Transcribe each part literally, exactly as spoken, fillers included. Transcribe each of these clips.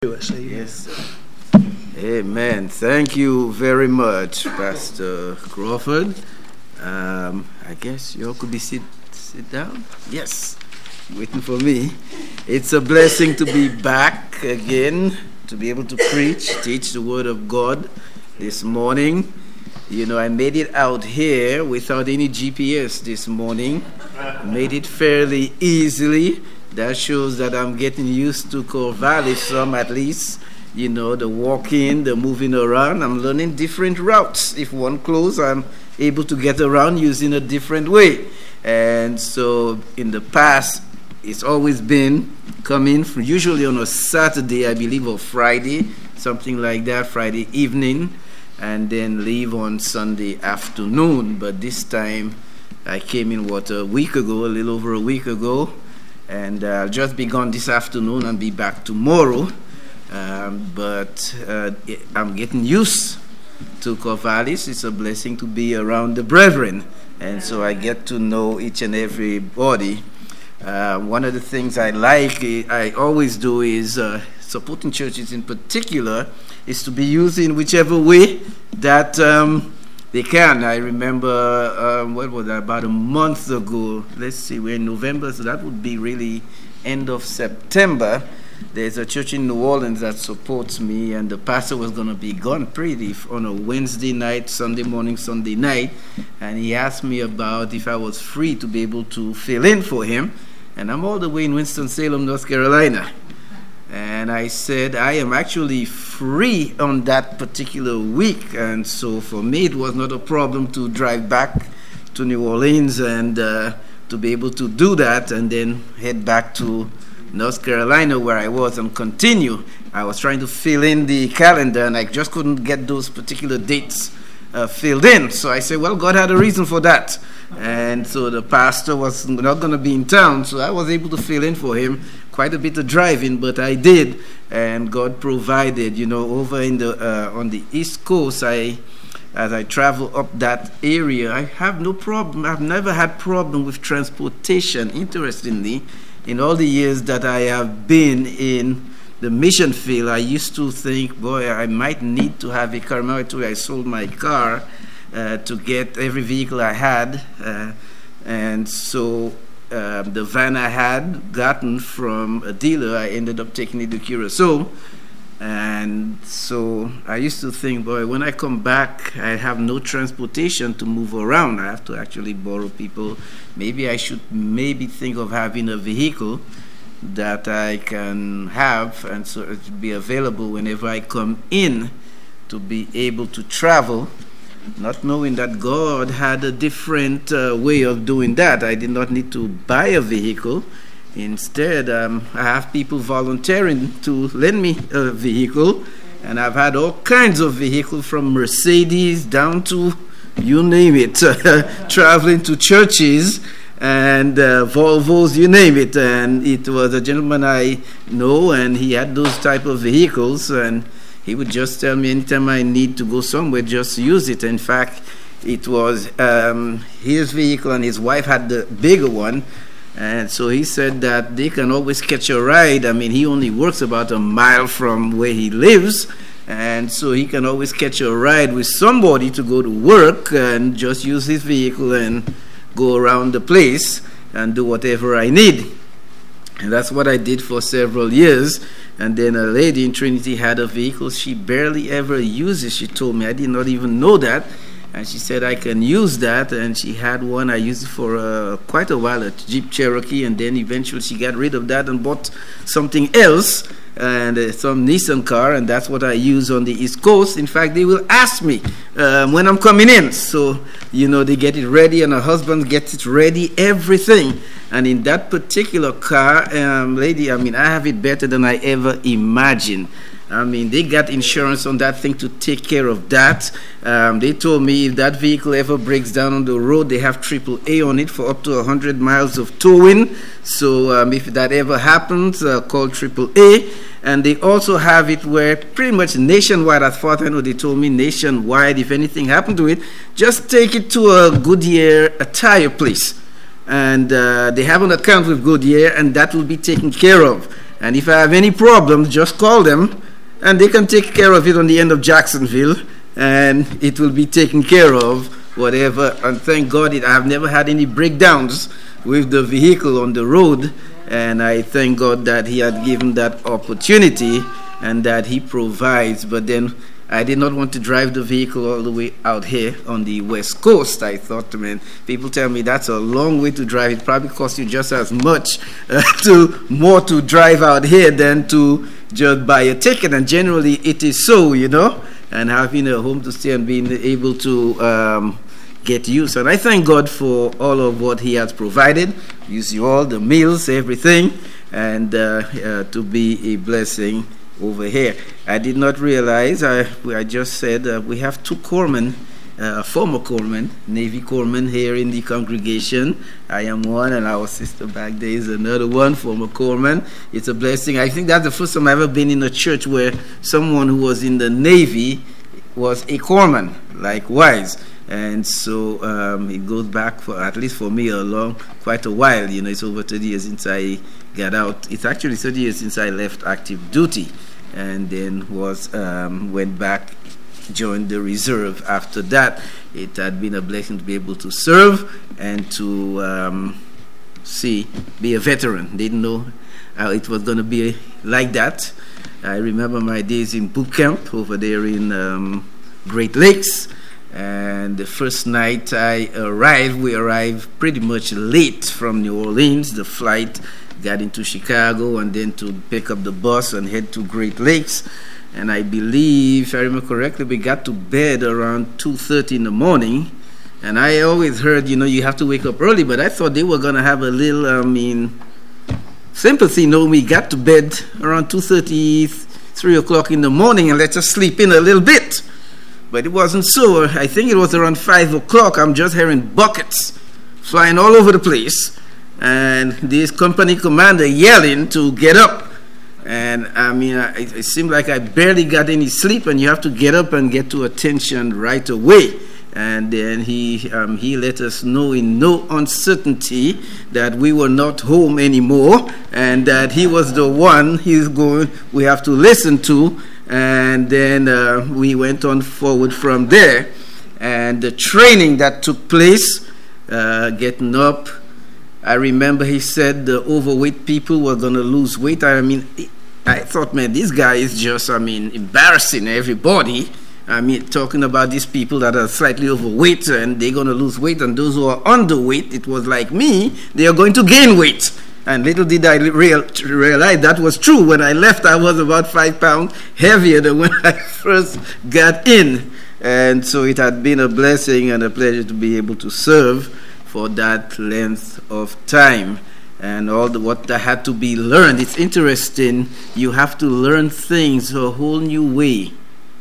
Yes. Amen. Thank you very much, Pastor Crawford. Um, I guess you all could be sit sit down. Yes, waiting for me. It's a blessing to be back again, to be able to preach, teach the Word of God this morning. You know, I made it out here without any G P S this morning. Made it fairly easily. That shows that I'm getting used to Corvallis some at least. You know, the walking, the moving around. I'm learning different routes. If one close, I'm able to get around using a different way. And so in the past, it's always been coming from usually on a Saturday, I believe, or Friday, something like that, Friday evening, and then leave on Sunday afternoon. But this time, I came in, what, a week ago, a little over a week ago. And I'll uh, just be gone this afternoon and be back tomorrow. Um, but uh, I'm getting used to Corvallis. It's a blessing to be around the brethren. And so I get to know each and everybody. Uh, one of the things I like, I always do is uh, supporting churches in particular, is to be used in whichever way that um, they can. I remember, um, what was that, about a month ago, let's see, we're in November, so that would be really end of September. There's a church in New Orleans that supports me, and the pastor was going to be gone pretty on a Wednesday night, Sunday morning, Sunday night, and he asked me about if I was free to be able to fill in for him, and I'm all the way in Winston-Salem, North Carolina. And I said, I am actually free on that particular week. And so for me, it was not a problem to drive back to New Orleans and uh, to be able to do that and then head back to North Carolina where I was and continue. I was trying to fill in the calendar and I just couldn't get those particular dates uh, filled in. So I said, well, God had a reason for that. And so the pastor was not going to be in town, so I was able to fill in for him. Quite a bit of driving, but I did, and God provided. You know, over in the uh, on the East Coast, I as I travel up that area, I have no problem. I've never had problem with transportation. Interestingly, in all the years that I have been in the mission field, I used to think, boy, I might need to have a car. Remember, I sold my car uh, to get every vehicle I had, uh, and so. Uh, the van I had gotten from a dealer, I ended up taking it to Curacao. And so I used to think, boy, when I come back, I have no transportation to move around. I have to actually borrow people. Maybe I should maybe think of having a vehicle that I can have, and so it will be available whenever I come in to be able to travel. Not knowing that God had a different uh, way of doing that. I did not need to buy a vehicle. Instead, um, I have people volunteering to lend me a vehicle. And I've had all kinds of vehicles from Mercedes down to, you name it, traveling to churches and uh, Volvos, you name it. And it was a gentleman I know, and he had those type of vehicles. And he would just tell me anytime I need to go somewhere, just use it. In fact, it was um, his vehicle and his wife had the bigger one. And so he said that they can always catch a ride. I mean, he only works about a mile from where he lives. And so he can always catch a ride with somebody to go to work and just use his vehicle and go around the place and do whatever I need. And that's what I did for several years. And then a lady in Trinity had a vehicle she barely ever uses. She told me, I did not even know that. And she said, I can use that. And she had one. I used it for uh, quite a while, a Jeep Cherokee. And then eventually she got rid of that and bought something else, and uh, some Nissan car. And that's what I use on the East Coast. In fact, they will ask me um, when I'm coming in. So, you know, they get it ready and her husband gets it ready, everything. And in that particular car, um, lady, I mean, I have it better than I ever imagined. I mean, they got insurance on that thing to take care of that. Um, they told me if that vehicle ever breaks down on the road, they have triple A on it for up to one hundred miles of towing. So um, if that ever happens, uh, call triple A. And they also have it where pretty much nationwide, as far as I know, they told me nationwide, if anything happened to it, just take it to a Goodyear a tire place. And uh, they have an account with Goodyear, and that will be taken care of. And if I have any problems, just call them, and they can take care of it on the end of Jacksonville, and it will be taken care of, whatever. And thank God it, I have never had any breakdowns with the vehicle on the road, and I thank God that he had given that opportunity and that he provides. But then I did not want to drive the vehicle all the way out here on the West Coast. I thought, man, people tell me that's a long way to drive. It probably costs you just as much uh, to more to drive out here than to just buy a ticket. And generally it is so, you know, and having a home to stay and being able to um, get used. And I thank God for all of what he has provided. Use you all, the meals, everything, and uh, uh, to be a blessing over here. I did not realize, I, I just said uh, we have two corpsmen, uh, former corpsmen, Navy corpsmen here in the congregation. I am one, and our sister back there is another one, former corpsman. It's a blessing. I think that's the first time I've ever been in a church where someone who was in the Navy was a corpsman, likewise. And so um, it goes back, for at least for me, a long, quite a while. You know, it's over thirty years since I got out. It's actually thirty years since I left active duty, and then was um, went back, joined the reserve. After that, it had been a blessing to be able to serve and to um, see, be a veteran. Didn't know how it was going to be like that. I remember my days in boot camp over there in um, Great Lakes. And the first night I arrived, we arrived pretty much late from New Orleans. The flight got into Chicago, and then to pick up the bus and head to Great Lakes. And I believe, if I remember correctly, we got to bed around two thirty in the morning. And I always heard, you know, you have to wake up early, but I thought they were going to have a little, I mean, sympathy. No, we got to bed around two thirty, three o'clock in the morning, and let us sleep in a little bit. But it wasn't so. I think it was around five o'clock. I'm just hearing buckets flying all over the place, and this company commander yelling to get up. And I mean, it, it seemed like I barely got any sleep, and you have to get up and get to attention right away. And then he um, he let us know in no uncertainty that we were not home anymore, and that he was the one he's going we have to listen to. And then uh, we went on forward from there. And the training that took place, uh, getting up, I remember he said the overweight people were going to lose weight. I mean, I thought, man, this guy is just, I mean, embarrassing everybody. I mean, talking about these people that are slightly overweight and they're going to lose weight, and those who are underweight, it was like me, they are going to gain weight. And little did I real, realize that was true. When I left, I was about five pounds heavier than when I first got in. And so it had been a blessing and a pleasure to be able to serve for that length of time. And all the, what that had to be learned. It's interesting. You have to learn things a whole new way.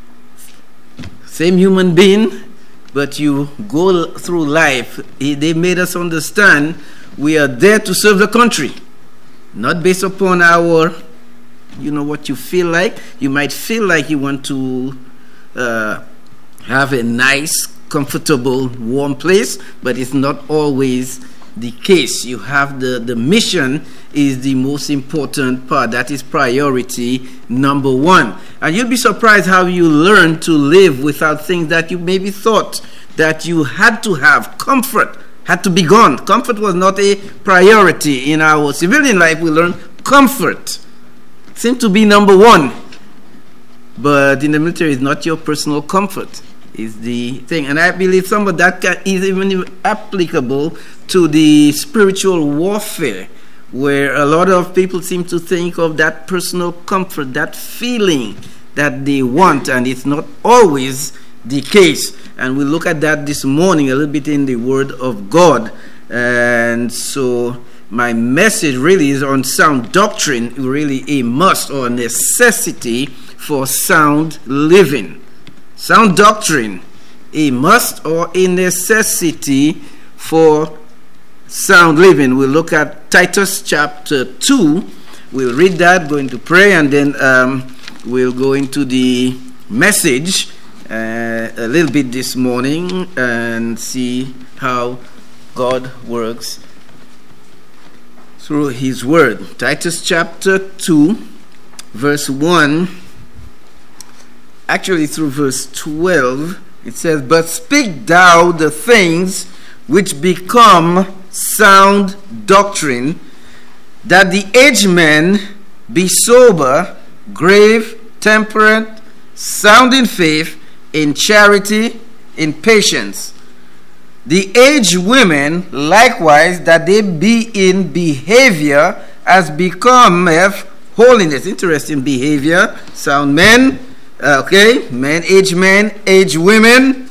Same human being, but you go through life. They made us understand we are there to serve the country, not based upon our, you know, what you feel like. You might feel like you want to uh, have a nice, comfortable, warm place, but it's not always the case. You have the, the mission is the most important part. That is priority number one. And you'll be surprised how you learn to live without things that you maybe thought that you had to have. Comfort had to be gone. Comfort was not a priority in our civilian life. We learned comfort seemed to be number one. But in the military, it's not your personal comfort. It's the thing. And I believe some of that can, is even applicable to the spiritual warfare, where a lot of people seem to think of that personal comfort, that feeling that they want, and it's not always the case. And we look at that this morning a little bit in the Word of God. And so my message really is on sound doctrine, really a must or a necessity for sound living. Sound doctrine, a must or a necessity for sound living. We'll look at Titus chapter two. We'll read that, go into prayer, and then um, we'll go into the message uh, a little bit this morning and see how God works through his word. Titus chapter two, verse one, actually through verse twelve, it says, "But speak thou the things which become sound doctrine, that the aged men be sober, grave, temperate, sound in faith, in charity, in patience. The aged women likewise, that they be in behavior as becometh holiness." Interesting behavior. Sound men, okay, men, aged men, aged women,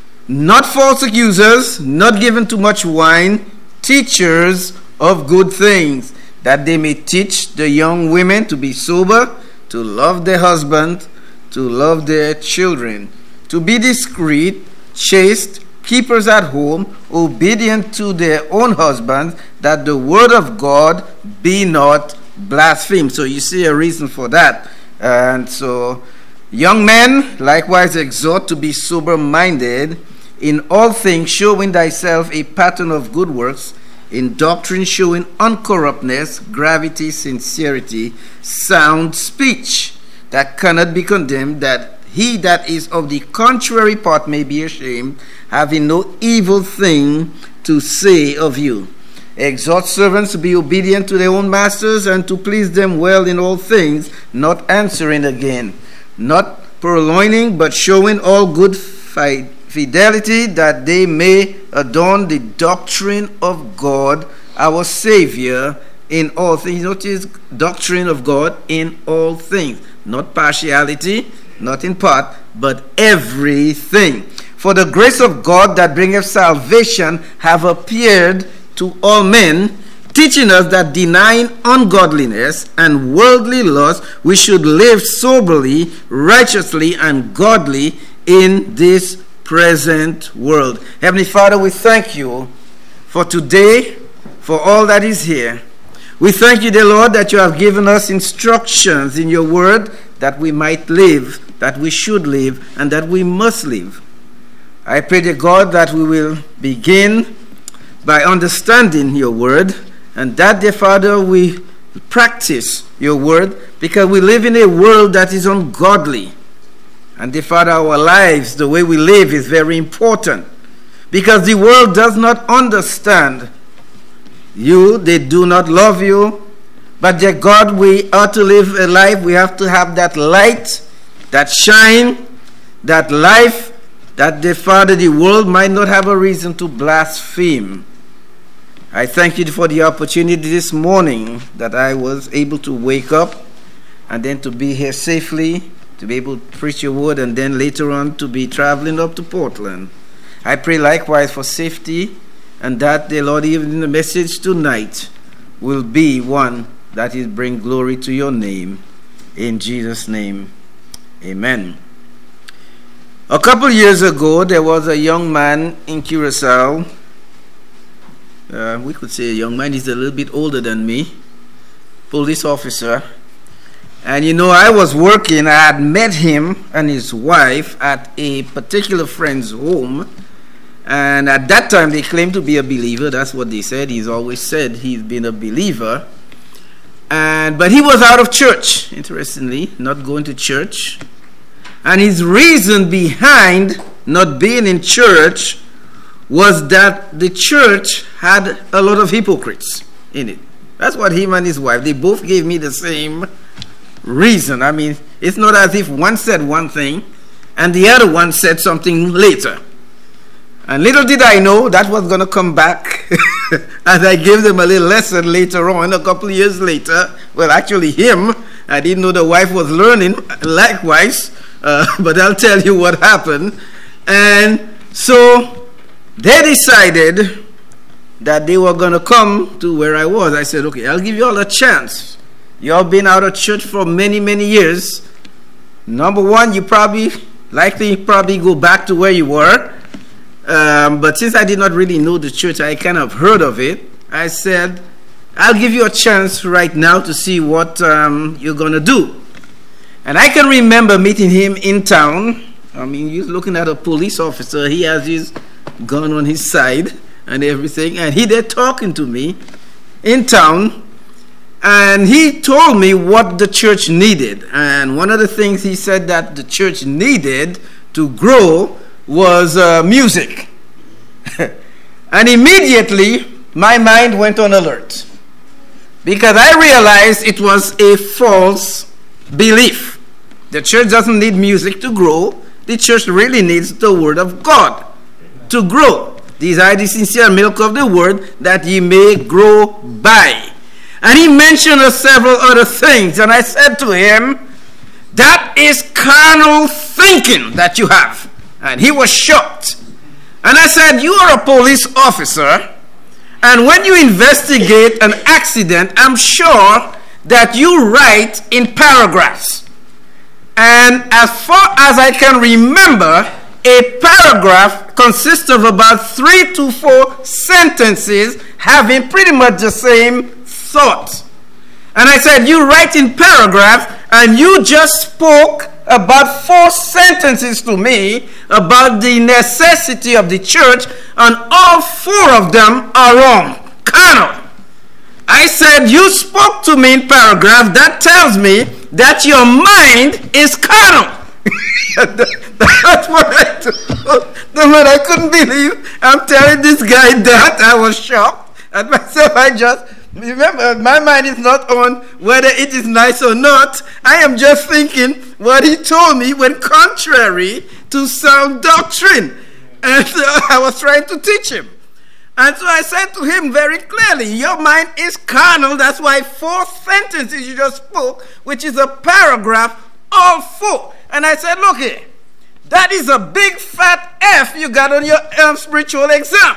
not false accusers, not given to much wine, teachers of good things, that they may teach the young women to be sober, to love their husband, to love their children, to be discreet, chaste, keepers at home, obedient to their own husbands, that the word of God be not blasphemed. So you see a reason for that. And so young men likewise exhort to be sober-minded, in all things showing thyself a pattern of good works, in doctrine showing uncorruptness, gravity, sincerity, sound speech, that cannot be condemned, that he that is of the contrary part may be ashamed, having no evil thing to say of you. Exhort servants to be obedient to their own masters, and to please them well in all things, not answering again, not purloining, but showing all good fight fidelity, that they may adorn the doctrine of God our Savior in all things. Notice, doctrine of God in all things, not partiality, not in part, but everything. For the grace of God that bringeth salvation have appeared to all men, teaching us that denying ungodliness and worldly lust, we should live soberly, righteously, and godly in this present world. Heavenly Father, we thank you for today, for all that is here. We thank you, dear Lord, that you have given us instructions in your word that we might live, that we should live, and that we must live. I pray, dear God, that we will begin by understanding your word, and that, dear Father, we practice your word, because we live in a world that is ungodly. And dear Father, our lives, the way we live, is very important, because the world does not understand you. They do not love you. But dear God, we are to live a life. We have to have that light, that shine, that life, that dear Father, the world might not have a reason to blaspheme. I thank you for the opportunity this morning that I was able to wake up and then to be here safely, to be able to preach your word, and then later on to be traveling up to Portland. I pray likewise for safety, and that, dear Lord, even the message tonight will be one that is bring glory to your name. In Jesus' name, amen. A couple years ago, there was a young man in Curacao. Uh, we could say a young man. He's a little bit older than me. Police officer. And you know, I was working. I had met him and his wife at a particular friend's home. And at that time, they claimed to be a believer. That's what they said. He's always said he's been a believer. And but he was out of church, interestingly, not going to church. And his reason behind not being in church was that the church had a lot of hypocrites in it. That's what him and his wife, they both gave me the same reason. I mean, it's not as if one said one thing and the other one said something later. And little did I know that was going to come back as I gave them a little lesson later on, a couple of years later. Well, actually him, I didn't know the wife was learning likewise, uh, but I'll tell you what happened. And so they decided that they were going to come to where I was. I said, okay, I'll give you all a chance. You all been out of church for many, many years. Number one, you probably, likely probably go back to where you were. Um, but since I did not really know the church, I kind of heard of it. I said, I'll give you a chance right now to see what um, you're going to do. And I can remember meeting him in town. I mean, you're looking at a police officer. He has his gun on his side and everything. And he there talking to me in town And he told me what the church needed. And one of the things he said that the church needed to grow was uh, music. And immediately, my mind went on alert. Because I realized it was a false belief. The church doesn't need music to grow. The church really needs the word of God to grow. These are the sincere milk of the word, that ye may grow by. And he mentioned uh, several other things. And I said to him, that is carnal thinking that you have. And he was shocked. And I said, you are a police officer. And when you investigate an accident, I'm sure that you write in paragraphs. And as far as I can remember, a paragraph consists of about three to four sentences having pretty much the same thought. And I said, you write in paragraphs, and you just spoke about four sentences to me about the necessity of the church, and all four of them are wrong, carnal. I said, you spoke to me in paragraph. That tells me that your mind is carnal. That's what I told. But I couldn't believe I'm telling this guy that. I was shocked at myself. I just, remember, my mind is not on whether it is nice or not. I am just thinking what he told me went contrary to sound doctrine. And so I was trying to teach him. And so I said to him very clearly, your mind is carnal. That's why four sentences you just spoke, which is a paragraph, all four. And I said, look here, that is a big fat F you got on your um, spiritual exam.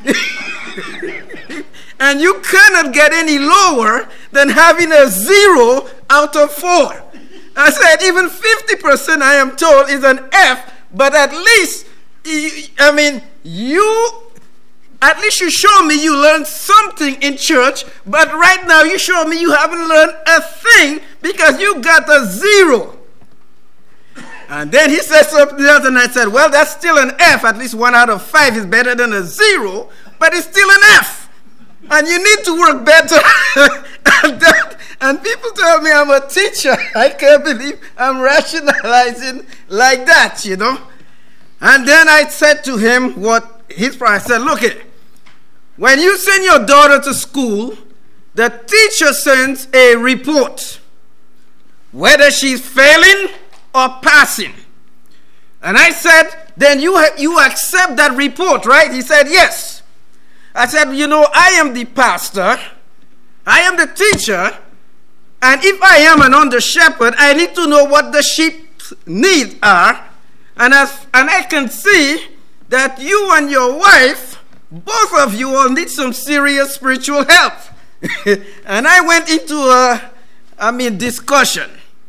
And you cannot get any lower than having a zero out of four. I said, even fifty percent I am told is an F, but at least, I mean, you... At least you show me you learned something in church, but right now you show me you haven't learned a thing because you got a zero. And then he said something else, and I said, well, that's still an F. At least one out of five is better than a zero, but it's still an F. And you need to work better at that. And people tell me I'm a teacher. I can't believe I'm rationalizing like that, you know. And then I said to him what his I said, look it. When you send your daughter to school, the teacher sends a report, whether she's failing or passing. And I said, then you ha- you accept that report, right? He said, yes. I said, you know, I am the pastor, I am the teacher, and if I am an under shepherd, I need to know what the sheep's needs are. And as and I can see that you and your wife, both of you all need some serious spiritual help. And I went into a, I mean, discussion.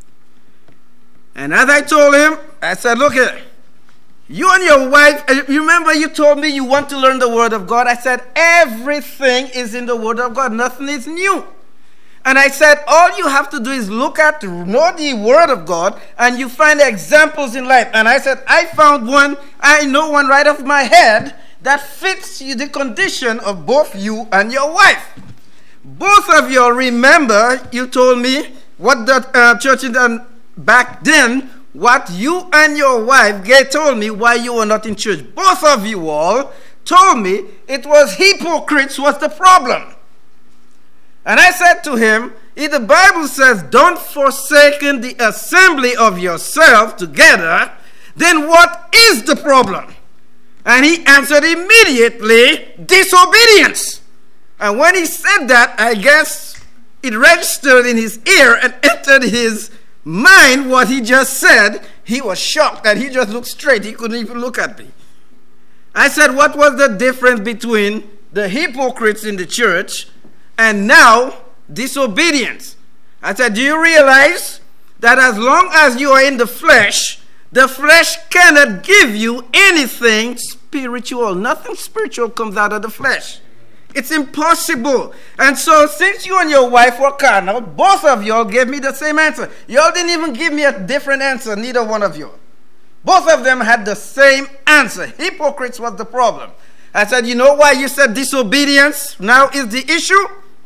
And as I told him, I said, look here, you and your wife, you remember you told me you want to learn the Word of God. I said, everything is in the Word of God. Nothing is new. And I said, all you have to do is look at, know the Word of God, and you find examples in life. And I said, I found one, I know one right off my head that fits you, the condition of both you and your wife. Both of you remember, you told me what the uh, church done back then, what you and your wife they told me why you were not in church. Both of you all told me it was hypocrites was the problem. And I said to him, if the Bible says, don't forsake the assembly of yourself together, then what is the problem? And he answered immediately, disobedience. And when he said that, I guess it registered in his ear and entered his mind what he just said. He was shocked and he just looked straight. He couldn't even look at me. I said, what was the difference between the hypocrites in the church and now disobedience? I said, do you realize that as long as you are in the flesh, the flesh cannot give you anything spiritual. Nothing spiritual comes out of the flesh. It's impossible. And so since you and your wife were carnal, both of y'all gave me the same answer. Y'all didn't even give me a different answer, neither one of you. Both of them had the same answer. Hypocrites was the problem. I said, you know why you said disobedience now is the issue?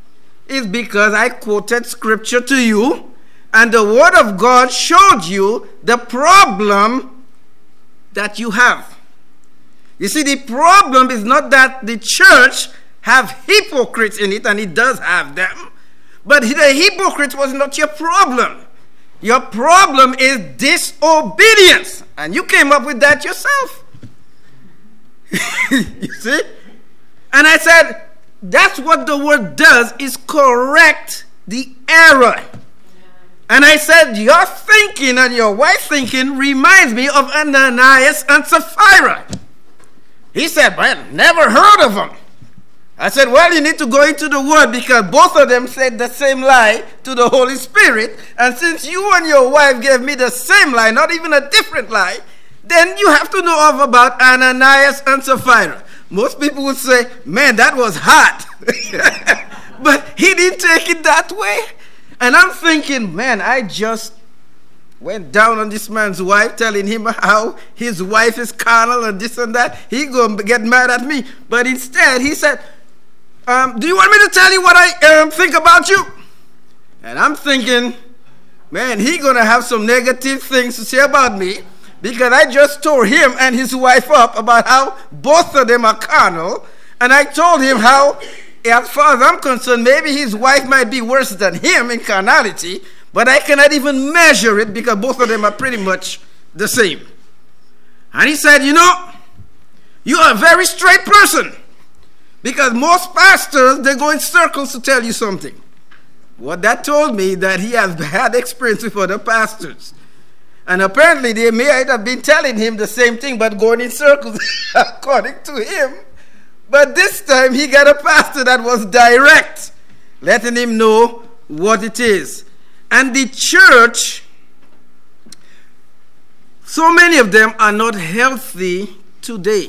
is because I quoted scripture to you, and the word of God showed you the problem that you have. You see, the problem is not that the church have hypocrites in it, and it does have them, but the hypocrite was not your problem. Your problem is disobedience, and you came up with that yourself. You see? And I said, that's what the word does, is correct the error. And I said, your thinking and your wife thinking reminds me of Ananias and Sapphira. He said, well, never heard of them. I said, well, you need to go into the word, because both of them said the same lie to the Holy Spirit. And since you and your wife gave me the same lie, not even a different lie, then you have to know of about Ananias and Sapphira. Most people would say, man, that was hot. But he didn't take it that way. And I'm thinking, man, I just went down on this man's wife, telling him how his wife is carnal and this and that. He going to get mad at me. But instead, he said, um, do you want me to tell you what I um, think about you? And I'm thinking, man, he going to have some negative things to say about me, because I just tore him and his wife up about how both of them are carnal. And I told him how, as far as I'm concerned, maybe his wife might be worse than him in carnality, but I cannot even measure it, because both of them are pretty much the same. And he said, you know, you are a very straight person, because most pastors, they go in circles to tell you something. What that told me, that he has had experience with other pastors. And apparently they may have been telling him the same thing, but going in circles according to him. But this time he got a pastor that was direct, letting him know what it is. And the church, so many of them are not healthy today.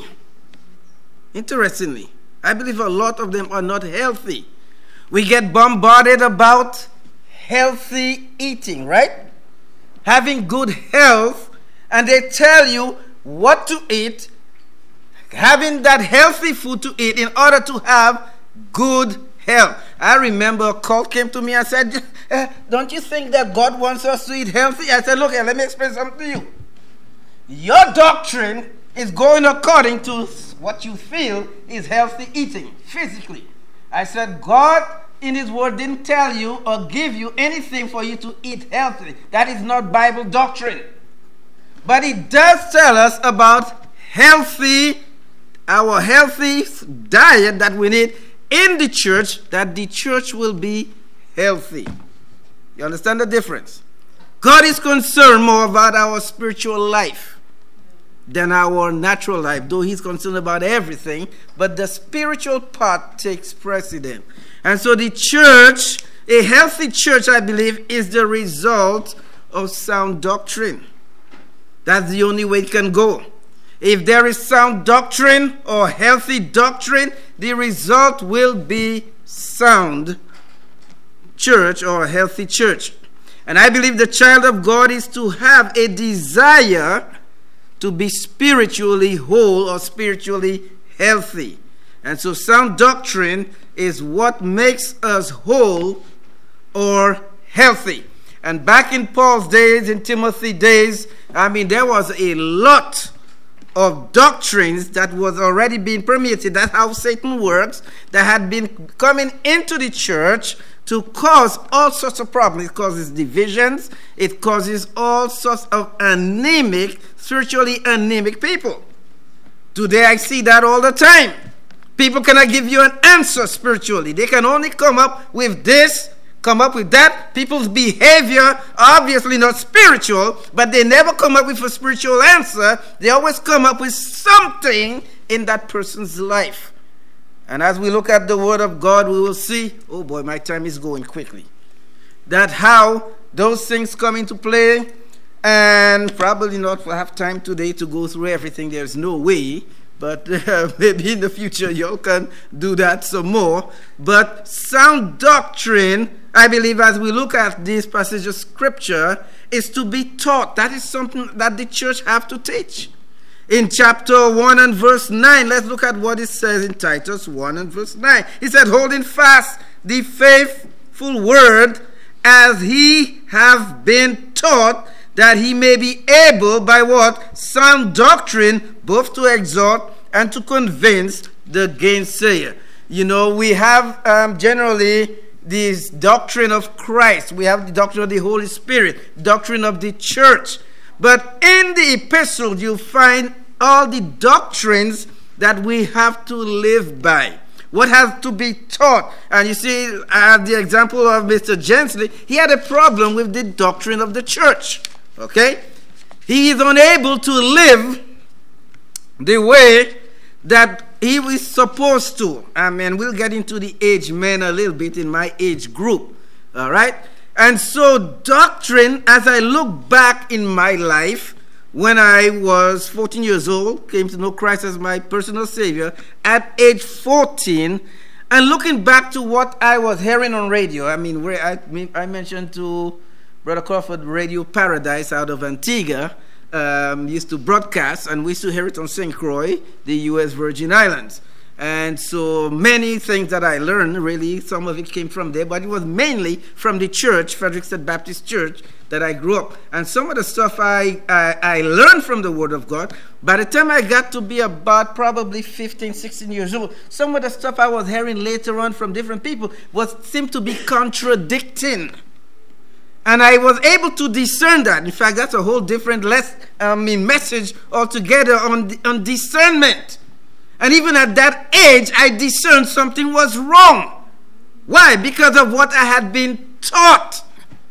Interestingly, I believe a lot of them are not healthy. We get bombarded about healthy eating, right? Having good health, and they tell you what to eat, having that healthy food to eat in order to have good health. I remember a cult came to me and said, eh, don't you think that God wants us to eat healthy? I said, look here, let me explain something to you. Your doctrine is going according to what you feel is healthy eating, physically. I said, God in his word didn't tell you or give you anything for you to eat healthily. That is not Bible doctrine. But it does tell us about healthy, our healthy diet that we need in the church, that the church will be healthy. You understand the difference? God is concerned more about our spiritual life than our natural life, though he's concerned about everything, but the spiritual part takes precedent. And so the church, a healthy church, I believe, is the result of sound doctrine. That's the only way it can go. If there is sound doctrine or healthy doctrine, the result will be sound church or a healthy church. And I believe the child of God is to have a desire to be spiritually whole or spiritually healthy. And so sound doctrine is what makes us whole or healthy. And back in Paul's days, in Timothy's days, I mean, there was a lot of doctrines that was already being permeated. That's how Satan works, that had been coming into the church to cause all sorts of problems. It causes divisions. It causes all sorts of anemic, spiritually anemic people. Today I see that all the time. People cannot give you an answer spiritually. They can only come up with this, come up with that. People's behavior, obviously not spiritual, but they never come up with a spiritual answer. They always come up with something in that person's life. And as we look at the Word of God, we will see, oh boy, my time is going quickly, that how those things come into play, and probably not have time today to go through everything. There's no way. But uh, maybe in the future you can do that some more. But sound doctrine, I believe, as we look at this passage of Scripture, is to be taught. That is something that the church have to teach. In chapter one and verse nine, let's look at what it says in Titus one and verse nine. He said, holding fast the faithful word as he have been taught, that he may be able by what? Sound doctrine, both to exhort and to convince the gainsayer. You know, we have um, generally this doctrine of Christ. We have the doctrine of the Holy Spirit, doctrine of the church. But in the epistle, you'll find all the doctrines that we have to live by. What has to be taught. And you see, I have the example of Mister Gensley. He had a problem with the doctrine of the church. Okay? He is unable to live the way that he was supposed to. I mean, we'll get into the age men a little bit in my age group. All right? And so doctrine, as I look back in my life, when I was fourteen years old, came to know Christ as my personal Savior, at age fourteen, and looking back to what I was hearing on radio, I mean, where I, I mentioned to Brother Crawford, Radio Paradise out of Antigua, um, used to broadcast, and we used to hear it on Saint Croix, the U S Virgin Islands. And so many things that I learned, really, some of it came from there, but it was mainly from the church, Frederickstead Baptist Church, that I grew up. And some of the stuff I, I, I learned from the Word of God, by the time I got to be about probably fifteen, sixteen years old, some of the stuff I was hearing later on from different people was seemed to be contradicting. And I was able to discern that. In fact, that's a whole different less, I mean, message altogether on, on discernment. And even at that age, I discerned something was wrong. Why? Because of what I had been taught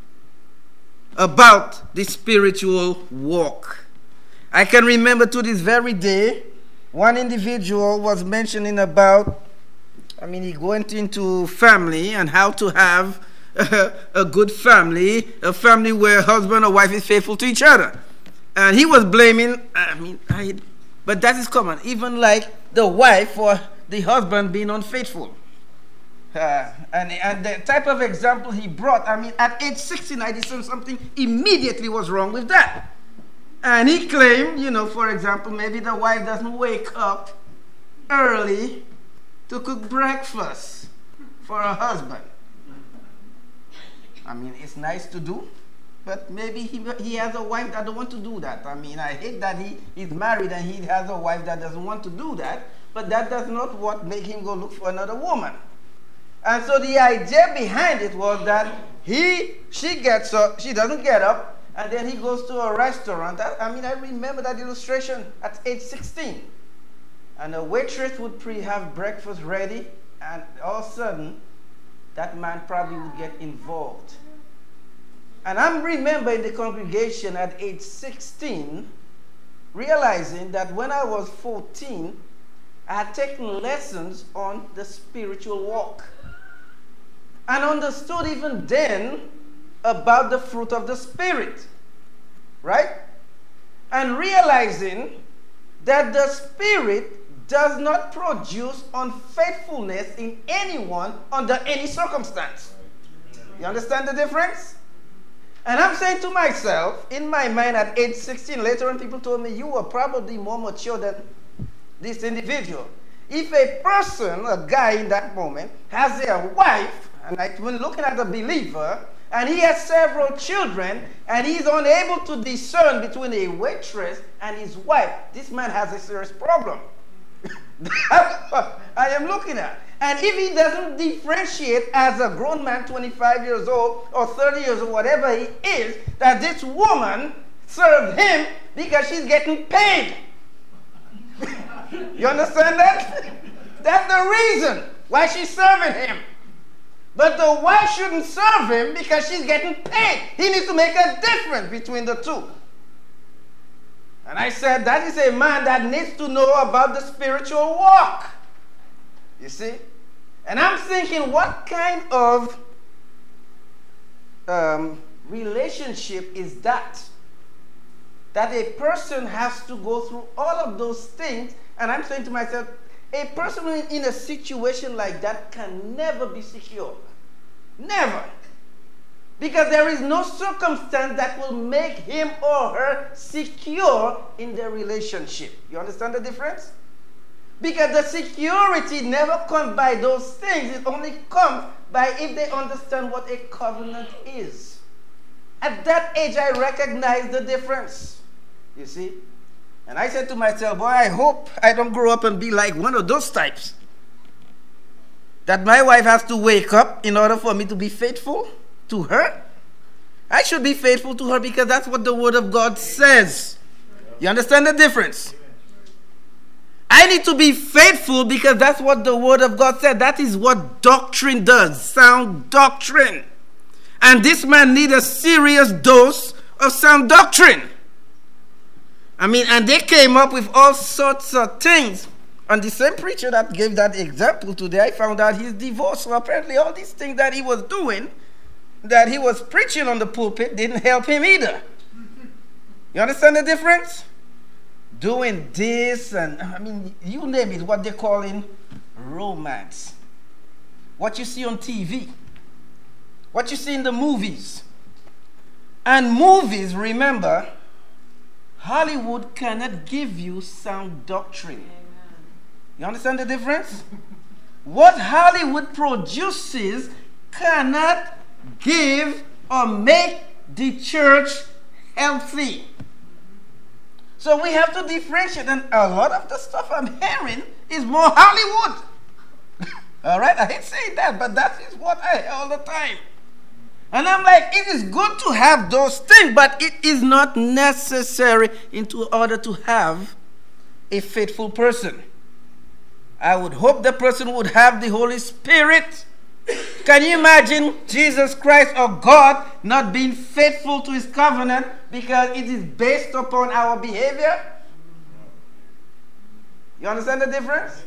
about the spiritual walk. I can remember to this very day, one individual was mentioning about, I mean, he went into family and how to have a, a good family, a family where husband or wife is faithful to each other. And he was blaming, I mean, I, but that is common, even like the wife or the husband being unfaithful. Uh, and, and the type of example he brought, I mean, at age sixteen, I discerned something immediately was wrong with that. And he claimed, you know, for example, maybe the wife doesn't wake up early to cook breakfast for her husband. I mean, it's nice to do, but maybe he, he has a wife that don't want to do that. I mean, I hate that he is married and he has a wife that doesn't want to do that, but that does not what make him go look for another woman. And so the idea behind it was that he, she gets up, she doesn't get up, and then he goes to a restaurant. I, I mean, I remember that illustration at age sixteen. And a waitress would pre have breakfast ready, and all of a sudden, that man probably would get involved. And I remember in the congregation at age sixteen, realizing that when I was fourteen, I had taken lessons on the spiritual walk. And understood even then about the fruit of the Spirit. Right? And realizing that the Spirit does not produce unfaithfulness in anyone under any circumstance. You understand the difference? And I'm saying to myself, in my mind at age sixteen, later on people told me, you were probably more mature than this individual. If a person, a guy in that moment, has a wife, and I, when looking at a believer, and he has several children, and he's unable to discern between a waitress and his wife, this man has a serious problem. That's what I am looking at. And if he doesn't differentiate as a grown man, twenty-five years old or thirty years old, whatever he is, that this woman served him because she's getting paid. You understand that? That's the reason why she's serving him. But the wife shouldn't serve him because she's getting paid. He needs to make a difference between the two. And I said, that is a man that needs to know about the spiritual walk. You see? And I'm thinking, what kind of um, relationship is that? That a person has to go through all of those things. And I'm saying to myself, a person in a situation like that can never be secure. Never. Because there is no circumstance that will make him or her secure in their relationship. You understand the difference? Because the security never comes by those things. It only comes by if they understand what a covenant is. At that age, I recognized the difference. You see? And I said to myself, boy, I hope I don't grow up and be like one of those types. That my wife has to wake up in order for me to be faithful to her. I should be faithful to her because that's what the Word of God says. You understand the difference? I need to be faithful because that's what the Word of God said. That is what doctrine does, sound doctrine. And this man needs a serious dose of sound doctrine. I mean, and they came up with all sorts of things. And the same preacher that gave that example today, I found out he's divorced. So apparently all these things that he was doing, that he was preaching on the pulpit, didn't help him either. You understand the difference? Doing this and, I mean, you name it, what they're calling romance. What you see on T V. What you see in the movies. And movies, remember, Hollywood cannot give you sound doctrine. Amen. You understand the difference? What Hollywood produces cannot give or make the church healthy. So we have to differentiate, and a lot of the stuff I'm hearing is more Hollywood. All right, I hate saying that, but that is what I hear all the time. And I'm like, it is good to have those things, but it is not necessary in order to have a faithful person. I would hope the person would have the Holy Spirit. Can you imagine Jesus Christ or God not being faithful to his covenant because it is based upon our behavior? You understand the difference?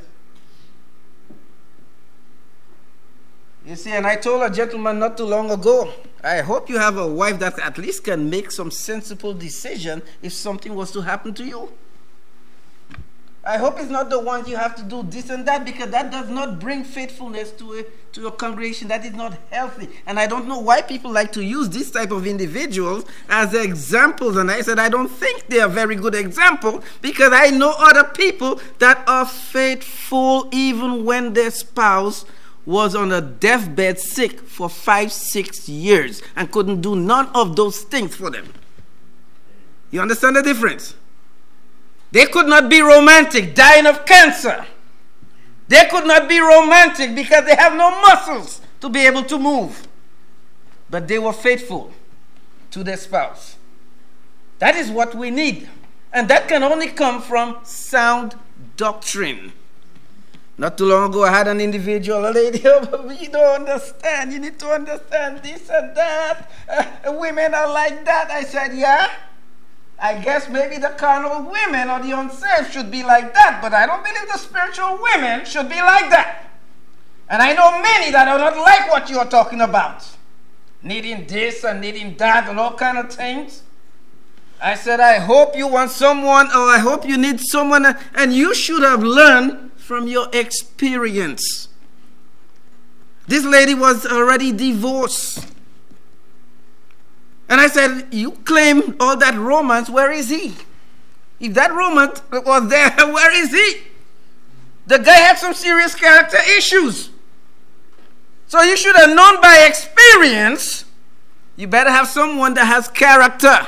You see, and I told a gentleman not too long ago, I hope you have a wife that at least can make some sensible decision if something was to happen to you. I hope it's not the one you have to do this and that, because that does not bring faithfulness to a, to your congregation. That is not healthy. And I don't know why people like to use this type of individuals as examples. And I said, I don't think they are very good examples, because I know other people that are faithful even when their spouse was on a deathbed sick for five, six years and couldn't do none of those things for them. You understand the difference? They could not be romantic, dying of cancer. They could not be romantic because they have no muscles to be able to move. But they were faithful to their spouse. That is what we need. And that can only come from sound doctrine. Not too long ago, I had an individual, a lady, oh, you don't understand. You need to understand this and that. Uh, women are like that. I said, yeah. I guess maybe the carnal women or the unsaved should be like that, but I don't believe the spiritual women should be like that. And I know many that are not like what you're talking about. Needing this and needing that and all kind of things. I said, I hope you want someone, or I hope you need someone, and you should have learned from your experience. This lady was already divorced. And I said, you claim all that romance, where is he? If that romance was there, where is he? The guy had some serious character issues. So you should have known by experience, you better have someone that has character.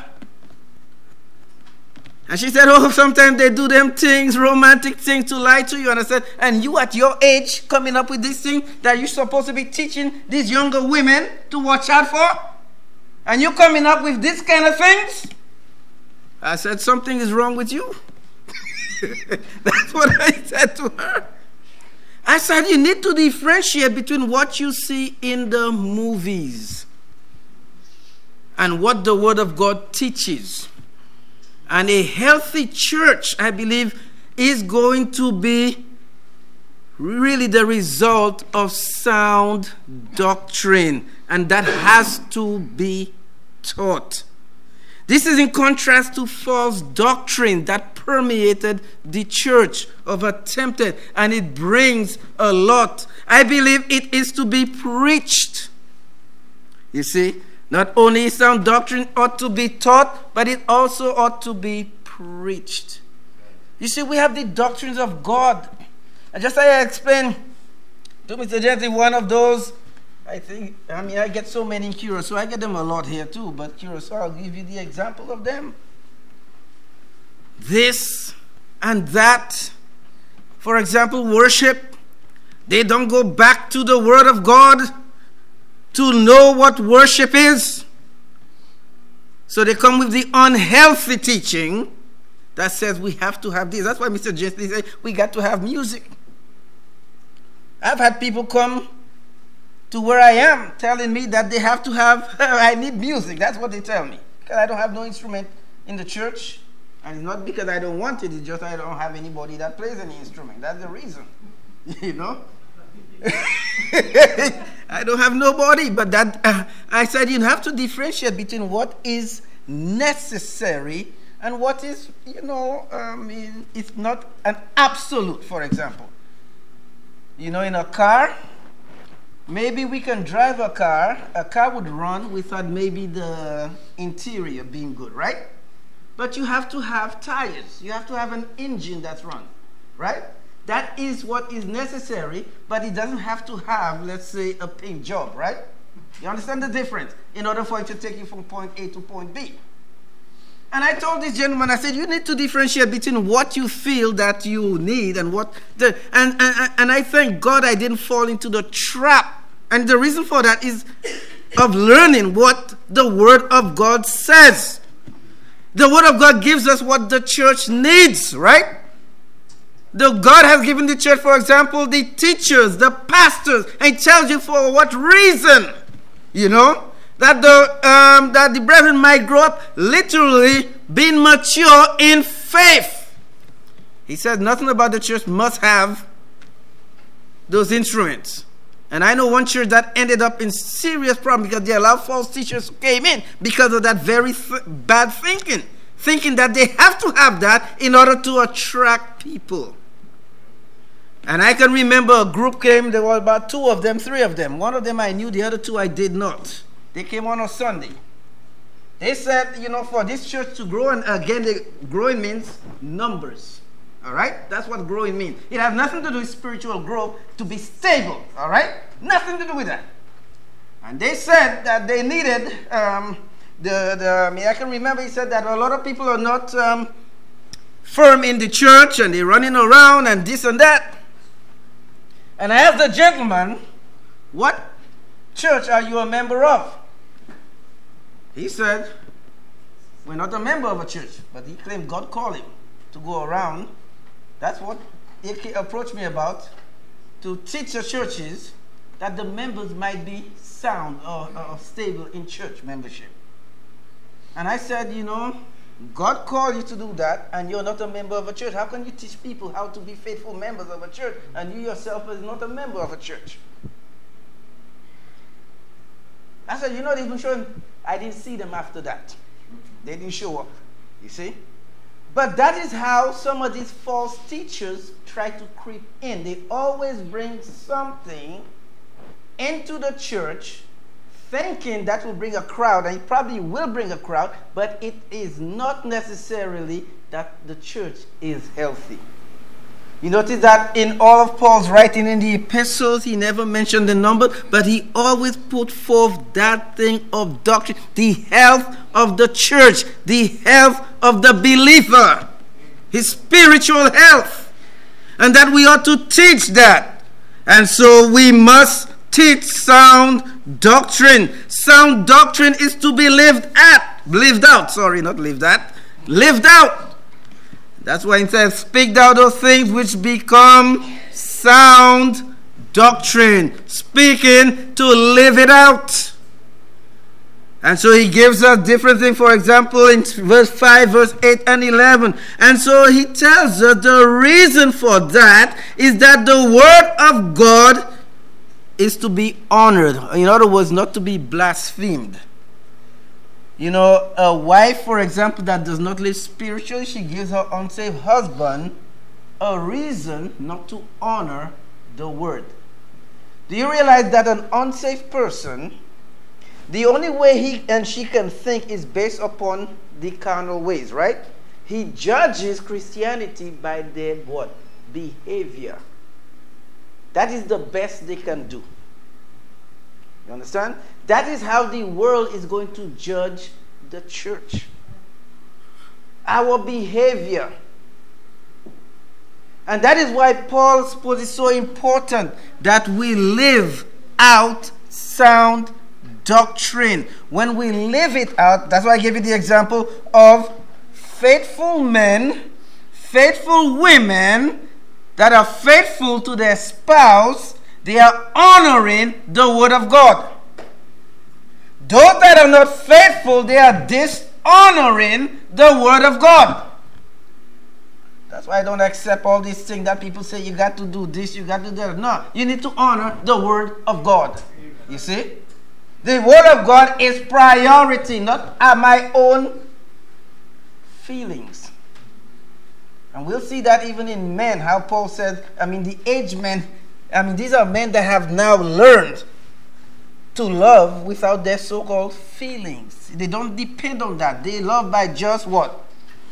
And she said, oh, sometimes they do them things, romantic things to lie to you. And I said, and you at your age coming up with this thing that you're supposed to be teaching these younger women to watch out for? And you coming up with this kind of things? I said, something is wrong with you. That's what I said to her. I said, you need to differentiate between what you see in the movies and what the Word of God teaches. And a healthy church, I believe, is going to be really the result of sound doctrine. And that has to be taught. This is in contrast to false doctrine that permeated the church of attempted, and it brings a lot. I believe it is to be preached. You see, not only sound doctrine ought to be taught, but it also ought to be preached. You see, we have the doctrines of God. And just like I explained to Mister Gentry, one of those, I think, I mean, I get so many in Curacao. I get them a lot here too, but Curacao, I'll give you the example of them. This and that. For example, worship. They don't go back to the Word of God to know what worship is. So they come with the unhealthy teaching that says we have to have this. That's why Mister Gentry said we got to have music. I've had people come to where I am telling me that they have to have, I need music. That's what they tell me. Because I don't have no instrument in the church. And it's not because I don't want it, it's just I don't have anybody that plays any instrument. That's the reason. You know? I don't have nobody. But that uh, I said you have to differentiate between what is necessary and what is, you know, I mean, it's not an absolute, for example. You know, in a car, maybe we can drive a car. A car would run without maybe the interior being good, right? But you have to have tires. You have to have an engine that's run, right? That is what is necessary, but it doesn't have to have, let's say, a paint job, right? You understand the difference? In order for it to take you from point A to point B. And I told this gentleman, I said, you need to differentiate between what you feel that you need and what... The, and, and, and I thank God I didn't fall into the trap. And the reason for that is of learning what the Word of God says. The Word of God gives us what the church needs, right? The God has given the church, for example, the teachers, the pastors, and it tells you for what reason, you know, that the um, that the brethren might grow up literally being mature in faith. He said nothing about the church must have those instruments. And I know one church that ended up in serious problem because they allowed false teachers who came in because of that very th- bad thinking. Thinking that they have to have that in order to attract people. And I can remember a group came, there were about two of them, three of them. One of them I knew, the other two I did not. They came on a Sunday. They said, you know, for this church to grow, and again, the growing means numbers. All right? That's what growing means. It has nothing to do with spiritual growth, to be stable. All right? Nothing to do with that. And they said that they needed, um, the, the, I mean, I can remember he said that a lot of people are not um, firm in the church, and they're running around and this and that. And I asked the gentleman, what church are you a member of? He said, we're not a member of a church, but he claimed God called him to go around. That's what he approached me about, to teach the churches that the members might be sound or, or stable in church membership. And I said, you know, God called you to do that, and you're not a member of a church. How can you teach people how to be faithful members of a church, and you yourself are not a member of a church? I said, you know, they didn't show him. I didn't see them after that. They didn't show up, you see? But that is how some of these false teachers try to creep in. They always bring something into the church thinking that will bring a crowd, and it probably will bring a crowd, but it is not necessarily that the church is healthy. You notice that in all of Paul's writing in the epistles, he never mentioned the number, but he always put forth that thing of doctrine, the health of the church, the health of the believer, his spiritual health, and that we ought to teach that. And so we must teach sound doctrine. Sound doctrine is to be lived at, lived out, sorry, not lived at, lived out. That's why it says, speak thou those things which become sound doctrine. Speaking to live it out. And so he gives us different things, for example, in verse five, verse eight, and eleven. And so he tells us the reason for that is that the word of God is to be honored. In other words, not to be blasphemed. You know, a wife, for example, that does not live spiritually, she gives her unsaved husband a reason not to honor the word. Do you realize that an unsaved person, the only way he and she can think is based upon the carnal ways, right? He judges Christianity by their what? Behavior. That is the best they can do. You understand? That is how the world is going to judge the church. Our behavior. And that is why Paul suppose it's so important that we live out sound doctrine. When we live it out, that's why I gave you the example of faithful men, faithful women that are faithful to their spouse. They are honoring the word of God. Those that are not faithful, they are dishonoring the word of God. That's why I don't accept all these things that people say, you got to do this, you got to do that. No, you need to honor the word of God. You see? The word of God is priority, not my own feelings. And we'll see that even in men, how Paul said, I mean, the aged men, I mean, these are men that have now learned to love without their so-called feelings. They don't depend on that. They love by just what?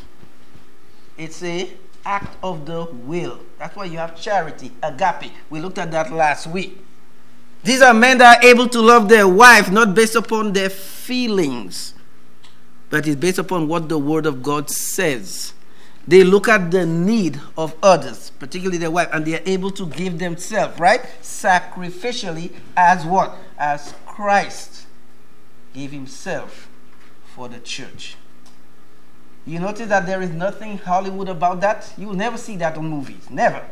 It's a act of the will. That's why you have charity, agape. We looked at that last week. These are men that are able to love their wife not based upon their feelings, but it's based upon what the word of God says. They look at the need of others, particularly their wife, and they are able to give themselves, right? Sacrificially as what? As Christ gave himself for the church. You notice that there is nothing Hollywood about that? You will never see that on movies. Never.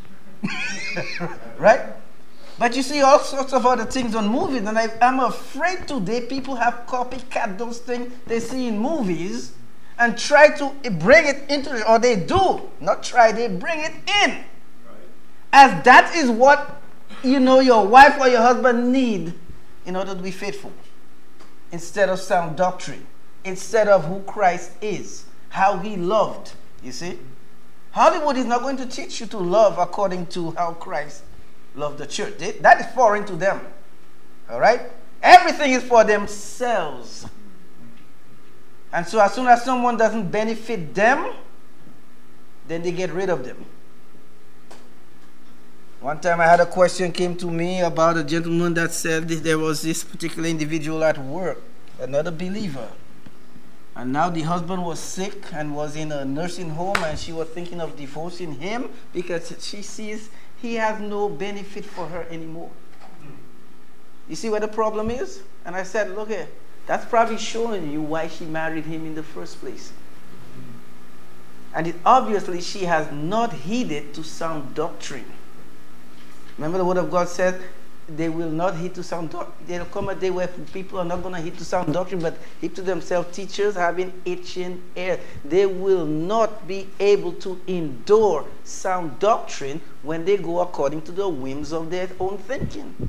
Right? But you see all sorts of other things on movies, and I, I'm afraid today people have copycat those things they see in movies and try to bring it into it, or they do. Not try, they bring it in. Right. As that is what, you know, your wife or your husband need in order to be faithful. Instead of sound doctrine. Instead of who Christ is. How he loved. You see? Hollywood is not going to teach you to love according to how Christ loved the church. They, that is foreign to them. All right? Everything is for themselves. And so as soon as someone doesn't benefit them, then they get rid of them. One time I had a question came to me about a gentleman that said that there was this particular individual at work, another believer. And now the husband was sick and was in a nursing home, and she was thinking of divorcing him because she sees he has no benefit for her anymore. You see what the problem is? And I said, look here, that's probably showing you why she married him in the first place. And it, obviously she has not heeded to sound doctrine. Remember the word of God says, they will not heed to sound doctrine. There will come a day where people are not going to heed to sound doctrine, but heed to themselves, teachers having itching ears. They will not be able to endure sound doctrine when they go according to the whims of their own thinking.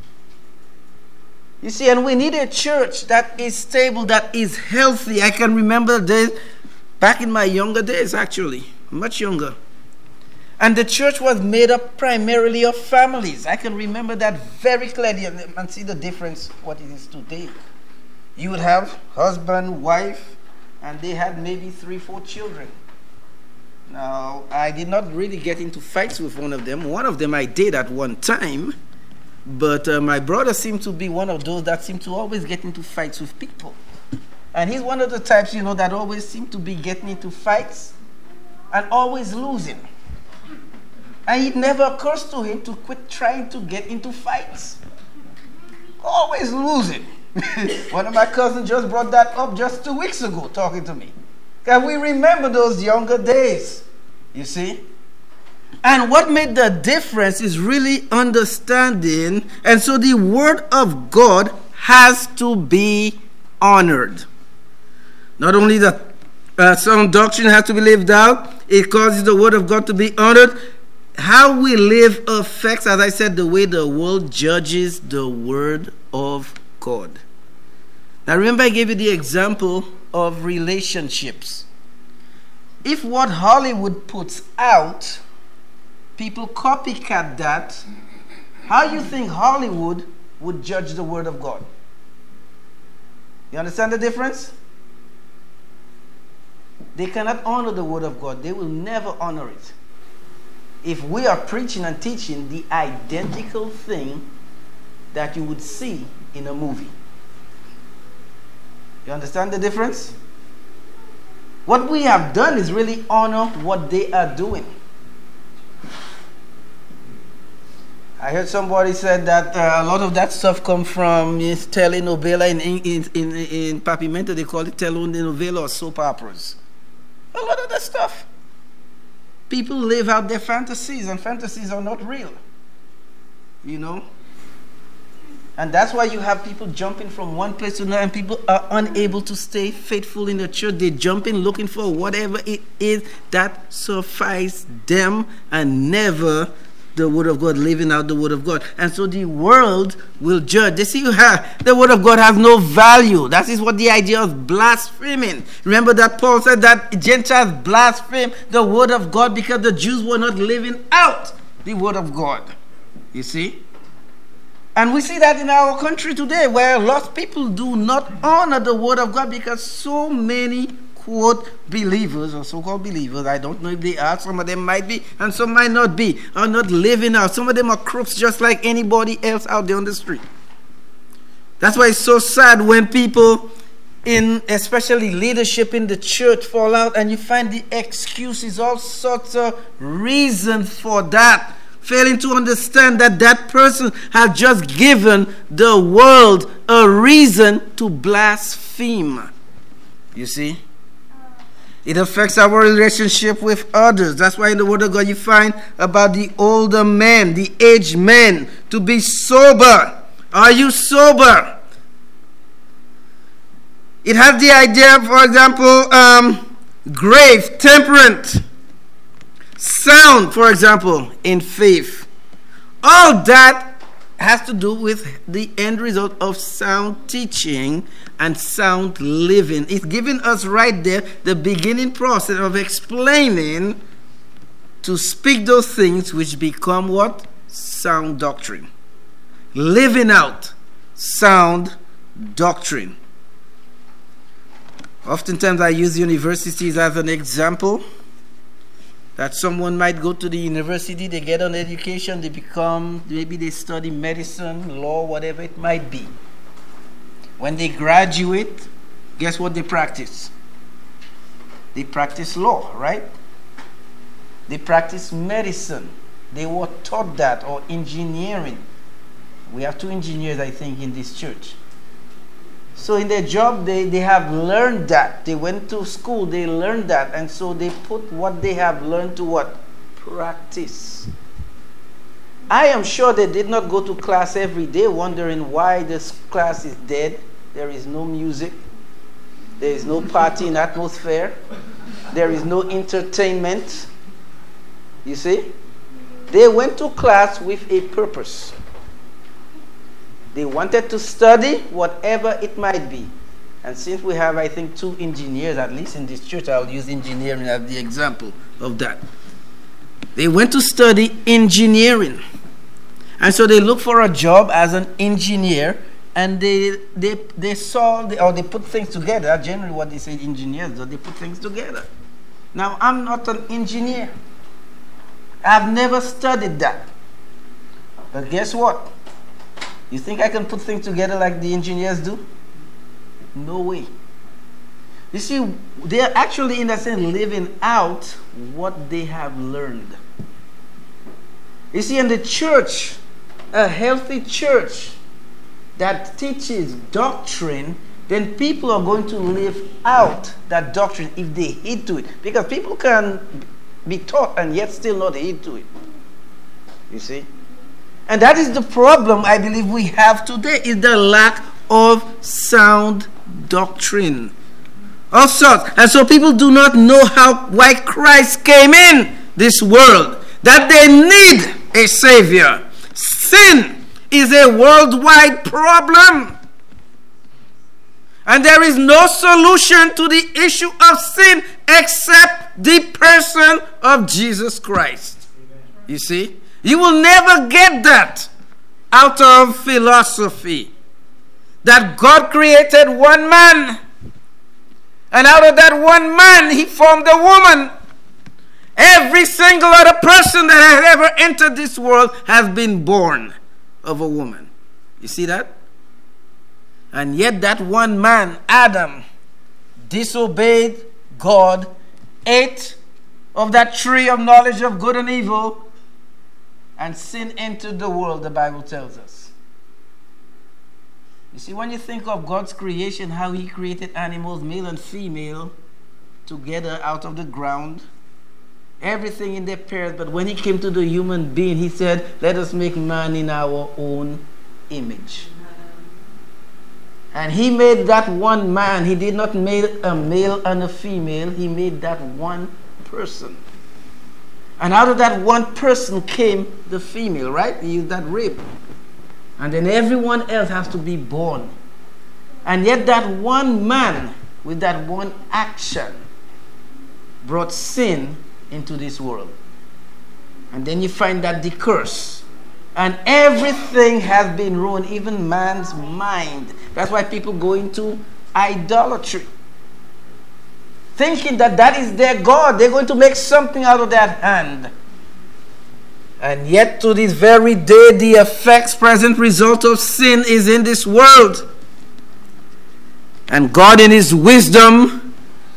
You see, and we need a church that is stable, that is healthy. I can remember days, back in my younger days actually, much younger. And the church was made up primarily of families. I can remember that very clearly and see the difference what it is today. You would have husband, wife, and they had maybe three, four children. Now, I did not really get into fights with one of them. One of them I did at one time. But uh, my brother seemed to be one of those that seemed to always get into fights with people. And he's one of the types, you know, that always seem to be getting into fights and always losing. And it never occurs to him to quit trying to get into fights. Always losing. One of my cousins just brought that up just two weeks ago, talking to me. And we remember those younger days, you see. And what made the difference is really understanding. And so the word of God has to be honored. Not only the uh, sound doctrine has to be lived out, it causes the word of God to be honored. How we live affects, as I said, the way the world judges the word of God. Now remember I gave you the example of relationships. If what Hollywood puts out, people copycat that, how do you think Hollywood would judge the word of God? You understand the difference? They cannot honor the word of God. They will never honor it. if we are preaching and teaching the identical thing that you would see in a movie. You understand the difference? What we have done is really honor what they are doing. I heard somebody said that uh, a lot of that stuff come from yes, telenovela in in in in Papimento. They call it telenovela or soap operas. A lot of that stuff. People live out their fantasies, and fantasies are not real. You know. And that's why you have people jumping from one place to another, and people are unable to stay faithful in the church. They jump in looking for whatever it is that suffices them, and never the word of God, living out the word of God. And so the world will judge. They see you have the word of God has no value. That is what the idea of blaspheming. Remember that Paul said that Gentiles blaspheme the word of God because the Jews were not living out the word of God. You see? And we see that in our country today, where lost people do not honor the word of God because so many, quote, believers or so-called believers, I don't know if they are, some of them might be, and some might not be, are not living out. Some of them are crooks just like anybody else out there on the street. That's why it's so sad when people, in especially leadership in the church, fall out, and you find the excuses, all sorts of reasons for that. Failing to understand that that person has just given the world a reason to blaspheme. You see? It affects our relationship with others. That's why in the Word of God you find about the older men, the aged men, to be sober. Are you sober? It has the idea, for example, um, grave, temperate. Sound, for example, in faith. All that has to do with the end result of sound teaching and sound living. It's giving us right there the beginning process of explaining to speak those things which become what? Sound doctrine. Living out sound doctrine. Oftentimes I use universities as an example. That someone might go to the university, they get an education, they become, maybe they study medicine, law, whatever it might be. When they graduate, guess what they practice? They practice law, right? They practice medicine. They were taught that, or engineering. We have two engineers, I think, in this church. So in their job, they, they have learned that. They went to school, they learned that. And so they put what they have learned to what? Practice. I am sure they did not go to class every day wondering why this class is dead. There is no music. There is no partying atmosphere. There is no entertainment. You see? They went to class with a purpose. They wanted to study whatever it might be. And since we have, I think, two engineers, at least in this church, I'll use engineering as the example of that. They went to study engineering. And so they looked for a job as an engineer, and they they they saw, the, or they put things together. That's generally what they say engineers do. They put things together. Now, I'm not an engineer. I've never studied that. But guess what? You think I can put things together like the engineers do? No way. You see, they're actually, in a sense, living out what they have learned. You see, in the church, a healthy church that teaches doctrine, then people are going to live out that doctrine if they heed to it. Because people can be taught and yet still not heed to it. You see? And that is the problem I believe we have today, is the lack of sound doctrine. All sorts. And so people do not know how why Christ came in this world. That they need a Savior. Sin is a worldwide problem. And there is no solution to the issue of sin except the person of Jesus Christ. You see? You will never get that out of philosophy. That God created one man. And out of that one man, he formed a woman. Every Every single other person that has ever entered this world has been born of a woman. You see that? And yet that one man, Adam, disobeyed God, ate of that tree of knowledge of good and evil, and sin entered the world, the Bible tells us. You see, when you think of God's creation, how he created animals, male and female, together out of the ground, everything in their pairs, but when he came to the human being, he said, let us make man in our own image. And he made that one man. He did not make a male and a female. He made that one person. And out of that one person came the female, right? He used that rib. And then everyone else has to be born. And yet that one man with that one action brought sin into this world. And then you find that the curse. And everything has been ruined, even man's mind. That's why people go into idolatry, thinking that that is their God. They're going to make something out of that hand. And yet to this very day, the effects, present result of sin is in this world. And God in his wisdom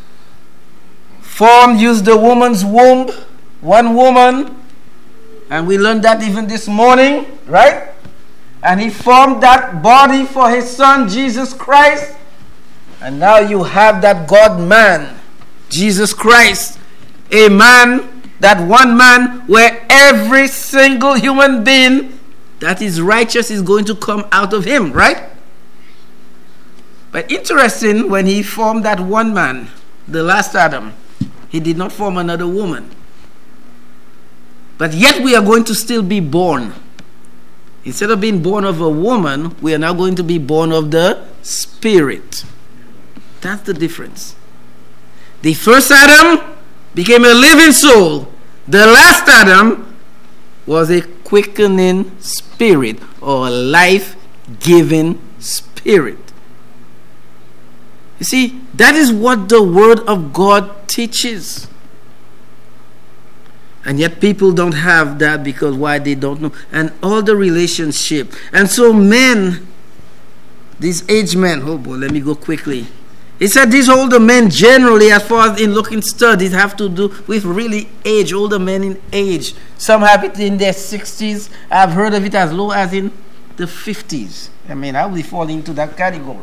formed, used the woman's womb, one woman. And we learned that even this morning, right? And he formed that body for his son, Jesus Christ. And now you have that God-man, Jesus Christ. A man, that one man, where every single human being that is righteous is going to come out of him, right? But interesting, when he formed that one man, the last Adam, he did not form another woman. But yet we are going to still be born. Instead of being born of a woman, we are now going to be born of the Spirit. That's the difference. The first Adam became a living soul. The last Adam was a quickening spirit, or a life-giving spirit. You see, that is what the Word of God teaches. And yet people don't have that because why? They don't know. And all the relationship. And so men, these aged men, oh boy, let me go quickly. He said these older men generally, as far as in looking studies, have to do with really age, older men in age. Some have it in their sixties. I've heard of it as low as in the fifties. I mean, I will fall into that category.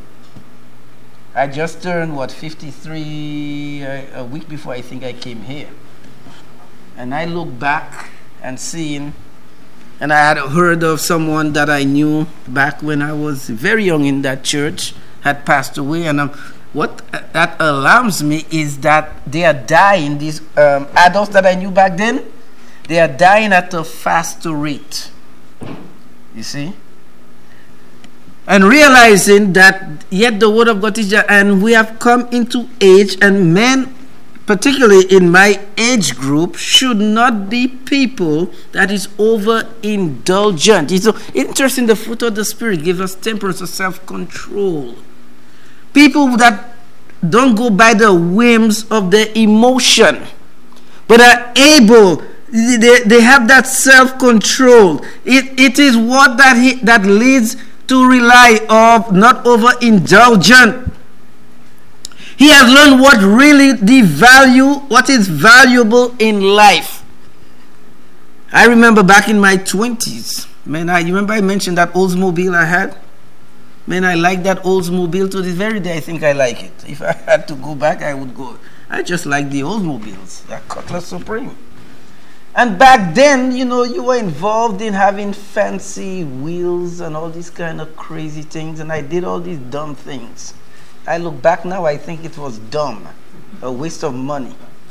I just turned, what, fifty-three a, a week before I think I came here. And I look back and seeing, and I had heard of someone that I knew back when I was very young in that church, had passed away. And um, what that alarms me is that they are dying, these um, adults that I knew back then, they are dying at a faster rate. You see? And realizing that yet the Word of God is, and we have come into age, and men, particularly in my age group, should not be people that is overindulgent. It's so interesting, the fruit of the Spirit gives us temperance or self-control. People that don't go by the whims of their emotion, but are able, they, they have that self-control. It, it is what that, he, that leads to rely of not overindulgent. He has learned what really the value, what is valuable in life. I remember back in my twenties, man, I you remember I mentioned that Oldsmobile I had? Man, I like that Oldsmobile to this very day. I think I like it. If I had to go back, I would go. I just like the Oldsmobiles, that Cutlass Supreme. And back then, you know, you were involved in having fancy wheels and all these kind of crazy things, and I did all these dumb things. I look back now, I think it was dumb, a waste of money.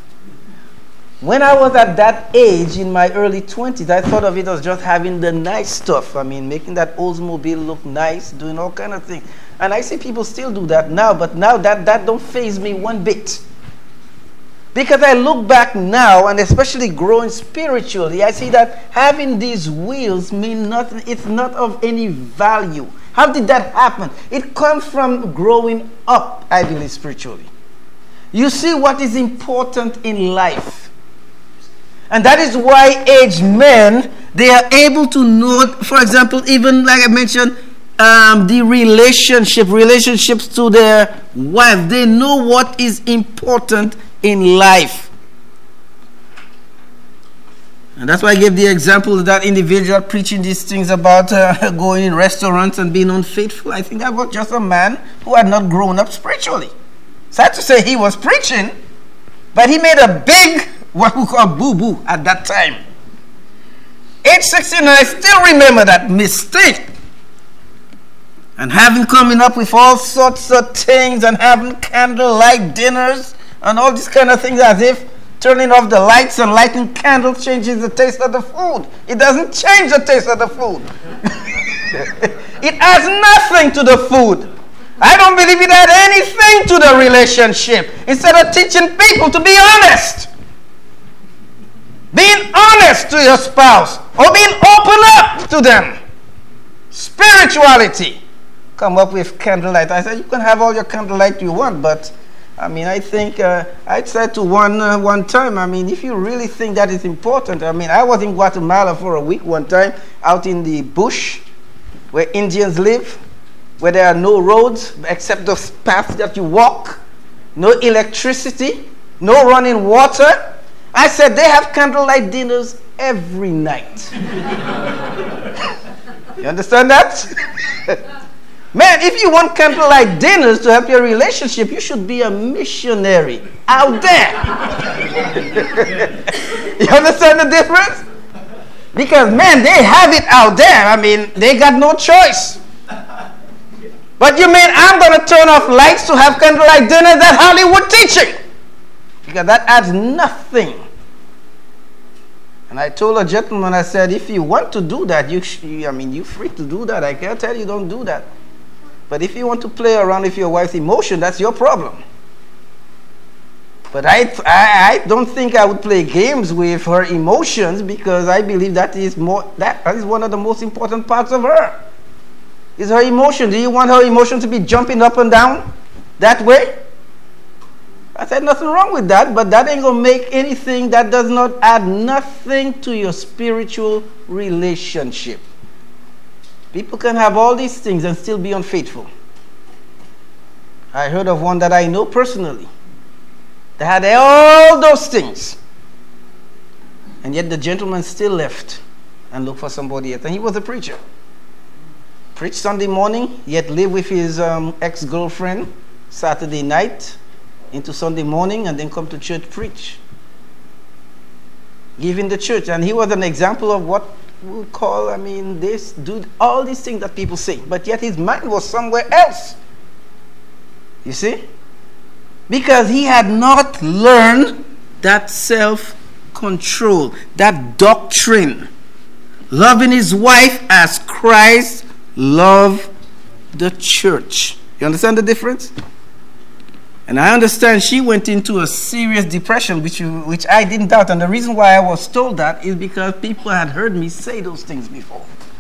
When I was at that age, in my early twenties, I thought of it as just having the nice stuff. I mean, making that Oldsmobile look nice, doing all kind of things. And I see people still do that now, but now that, that don't faze me one bit. Because I look back now, and especially growing spiritually, I see that having these wheels mean nothing. It's not of any value. How did that happen? It comes from growing up, I believe, spiritually. You see what is important in life. And that is why aged men, they are able to know, for example, even like I mentioned, um, the relationship, relationships to their wife. They know what is important in life. And that's why I gave the example of that individual preaching these things about uh, going in restaurants and being unfaithful. I think that was just a man who had not grown up spiritually. Sad to say he was preaching, but he made a big, what we call boo-boo at that time. Age sixteen, I still remember that mistake. And having coming up with all sorts of things and having candlelight dinners and all these kind of things, as if turning off the lights and lighting candles changes the taste of the food. It doesn't change the taste of the food. It adds nothing to the food. I don't believe it had anything to the relationship. Instead of teaching people to be honest, being honest to your spouse or being open up to them, spirituality. Come up with candlelight. I said, you can have all your candlelight you want, but I mean, I think uh, I said to one uh, one time, I mean, if you really think that is important, I mean, I was in Guatemala for a week one time, out in the bush where Indians live, where there are no roads except the paths that you walk, no electricity, no running water. I said they have candlelight dinners every night. You understand that? Man, if you want candlelight dinners to help your relationship, you should be a missionary out there. You understand the difference? Because, man, they have it out there. I mean, they got no choice. But you mean I'm going to turn off lights to have candlelight dinner? That's Hollywood teaching. Because that adds nothing. And I told a gentleman, I said, if you want to do that, you, sh- I mean, you're free to do that. I can't tell you don't do that. But if you want to play around with your wife's emotion, that's your problem. But I, I, I don't think I would play games with her emotions, because I believe that is more that, that is one of the most important parts of her. Is her emotion. Do you want her emotion to be jumping up and down that way? I said nothing wrong with that, but that ain't gonna make anything, that does not add nothing to your spiritual relationship. People can have all these things and still be unfaithful. I heard of one that I know personally that had all those things, and yet the gentleman still left and looked for somebody else. And he was a preacher. Preached Sunday morning, yet lived with his um, ex-girlfriend Saturday night into Sunday morning, and then come to church preach. Giving the church. And he was an example of what we call, I mean, this, do all these things that people say. But yet his mind was somewhere else. You see? Because he had not learned that self-control, that doctrine. Loving his wife as Christ loved the church. You understand the difference? And I understand she went into a serious depression, which you, which I didn't doubt. And the reason why I was told that is because people had heard me say those things before.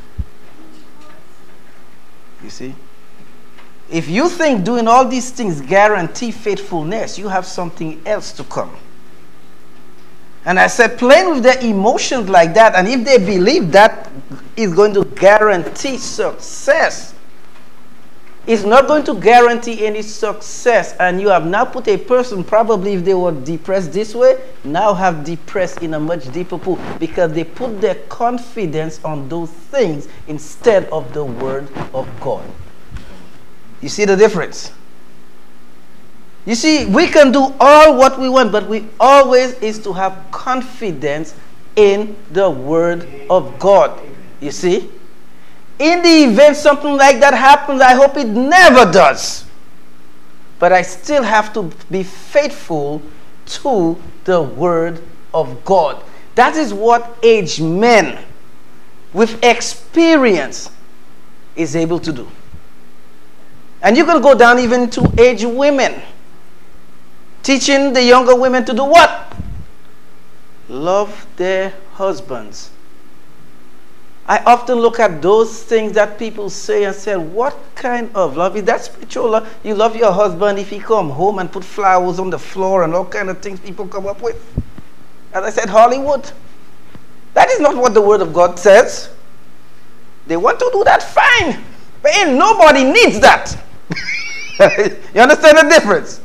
You see? If you think doing all these things guarantee faithfulness, you have something else to come. And I said, playing with their emotions like that, and if they believe that is going to guarantee success, it's not going to guarantee any success. And you have now put a person, probably if they were depressed this way, now have depressed in a much deeper pool, because they put their confidence on those things instead of the word of God. You see the difference? You see, we can do all what we want, but we always is to have confidence in the word of God. You see? In the event something like that happens, I hope it never does. But I still have to be faithful to the word of God. That is what aged men with experience is able to do. And you can go down even to aged women. Teaching the younger women to do what? Love their husbands. I often look at those things that people say and say, what kind of love? Is that spiritual love? You love your husband if he come home and put flowers on the floor and all kind of things people come up with. as I said, Hollywood. That is not what the Word of God says. They want to do that, fine. But ain't nobody needs that. You understand the difference?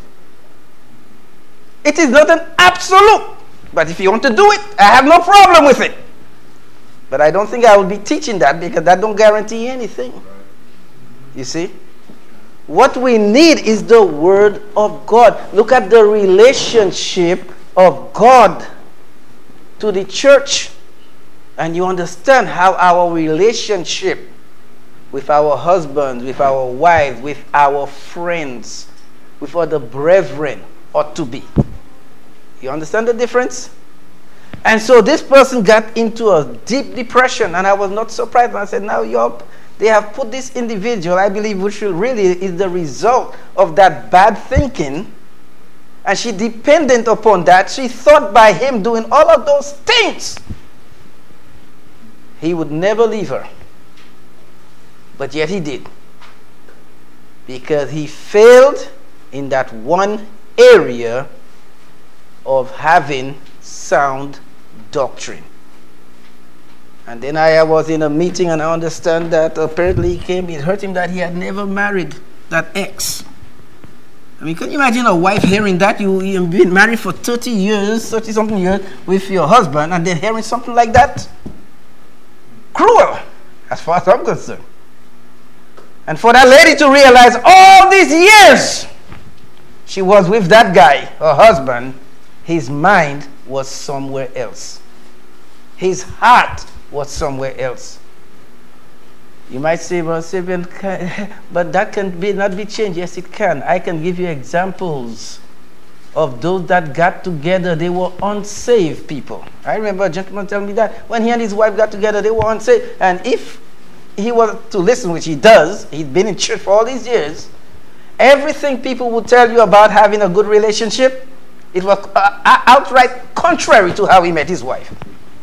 It is not an absolute. But if you want to do it, I have no problem with it. But I don't think I will be teaching that, because that don't guarantee anything. You see? What we need is the Word of God. Look at the relationship of God to the church. And you understand how our relationship with our husbands, with our wives, with our friends, with other brethren ought to be. You understand the difference? And so this person got into a deep depression, and I was not surprised. I said, now Job, they have put this individual, I believe, which really is the result of that bad thinking, and she dependent upon that. She thought by him doing all of those things, he would never leave her. But yet he did. Because he failed in that one area of having sound doctrine. And then I was in a meeting, and I understand that apparently he came, it hurt him that he had never married that ex. I mean, can you imagine a wife hearing that? You, you've been married for thirty years, thirty something years with your husband, and then hearing something like that? Cruel, as far as I'm concerned. And for that lady to realize all these years she was with that guy, her husband, his mind was somewhere else. His heart was somewhere else. You might say, well, Sabian, but that can be, not be changed. Yes, it can. I can give you examples of those that got together. They were unsaved people. I remember a gentleman telling me that when he and his wife got together, they were unsaved. And if he was to listen, which he does, he'd been in church for all these years, everything people would tell you about having a good relationship, it was uh, outright contrary to how he met his wife.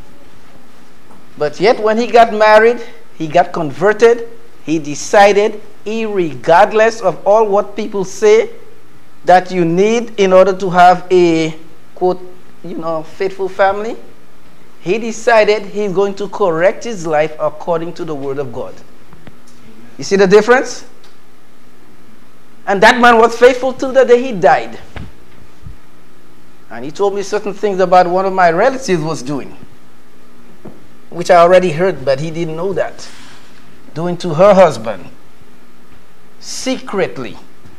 But yet when he got married, he got converted, he decided, irregardless of all what people say, that you need in order to have a, quote, you know, faithful family, he decided he's going to correct his life according to the Word of God. You see the difference? And that man was faithful till the day he died. And he told me certain things about one of my relatives was doing, which I already heard, but he didn't know that. Doing to her husband, secretly.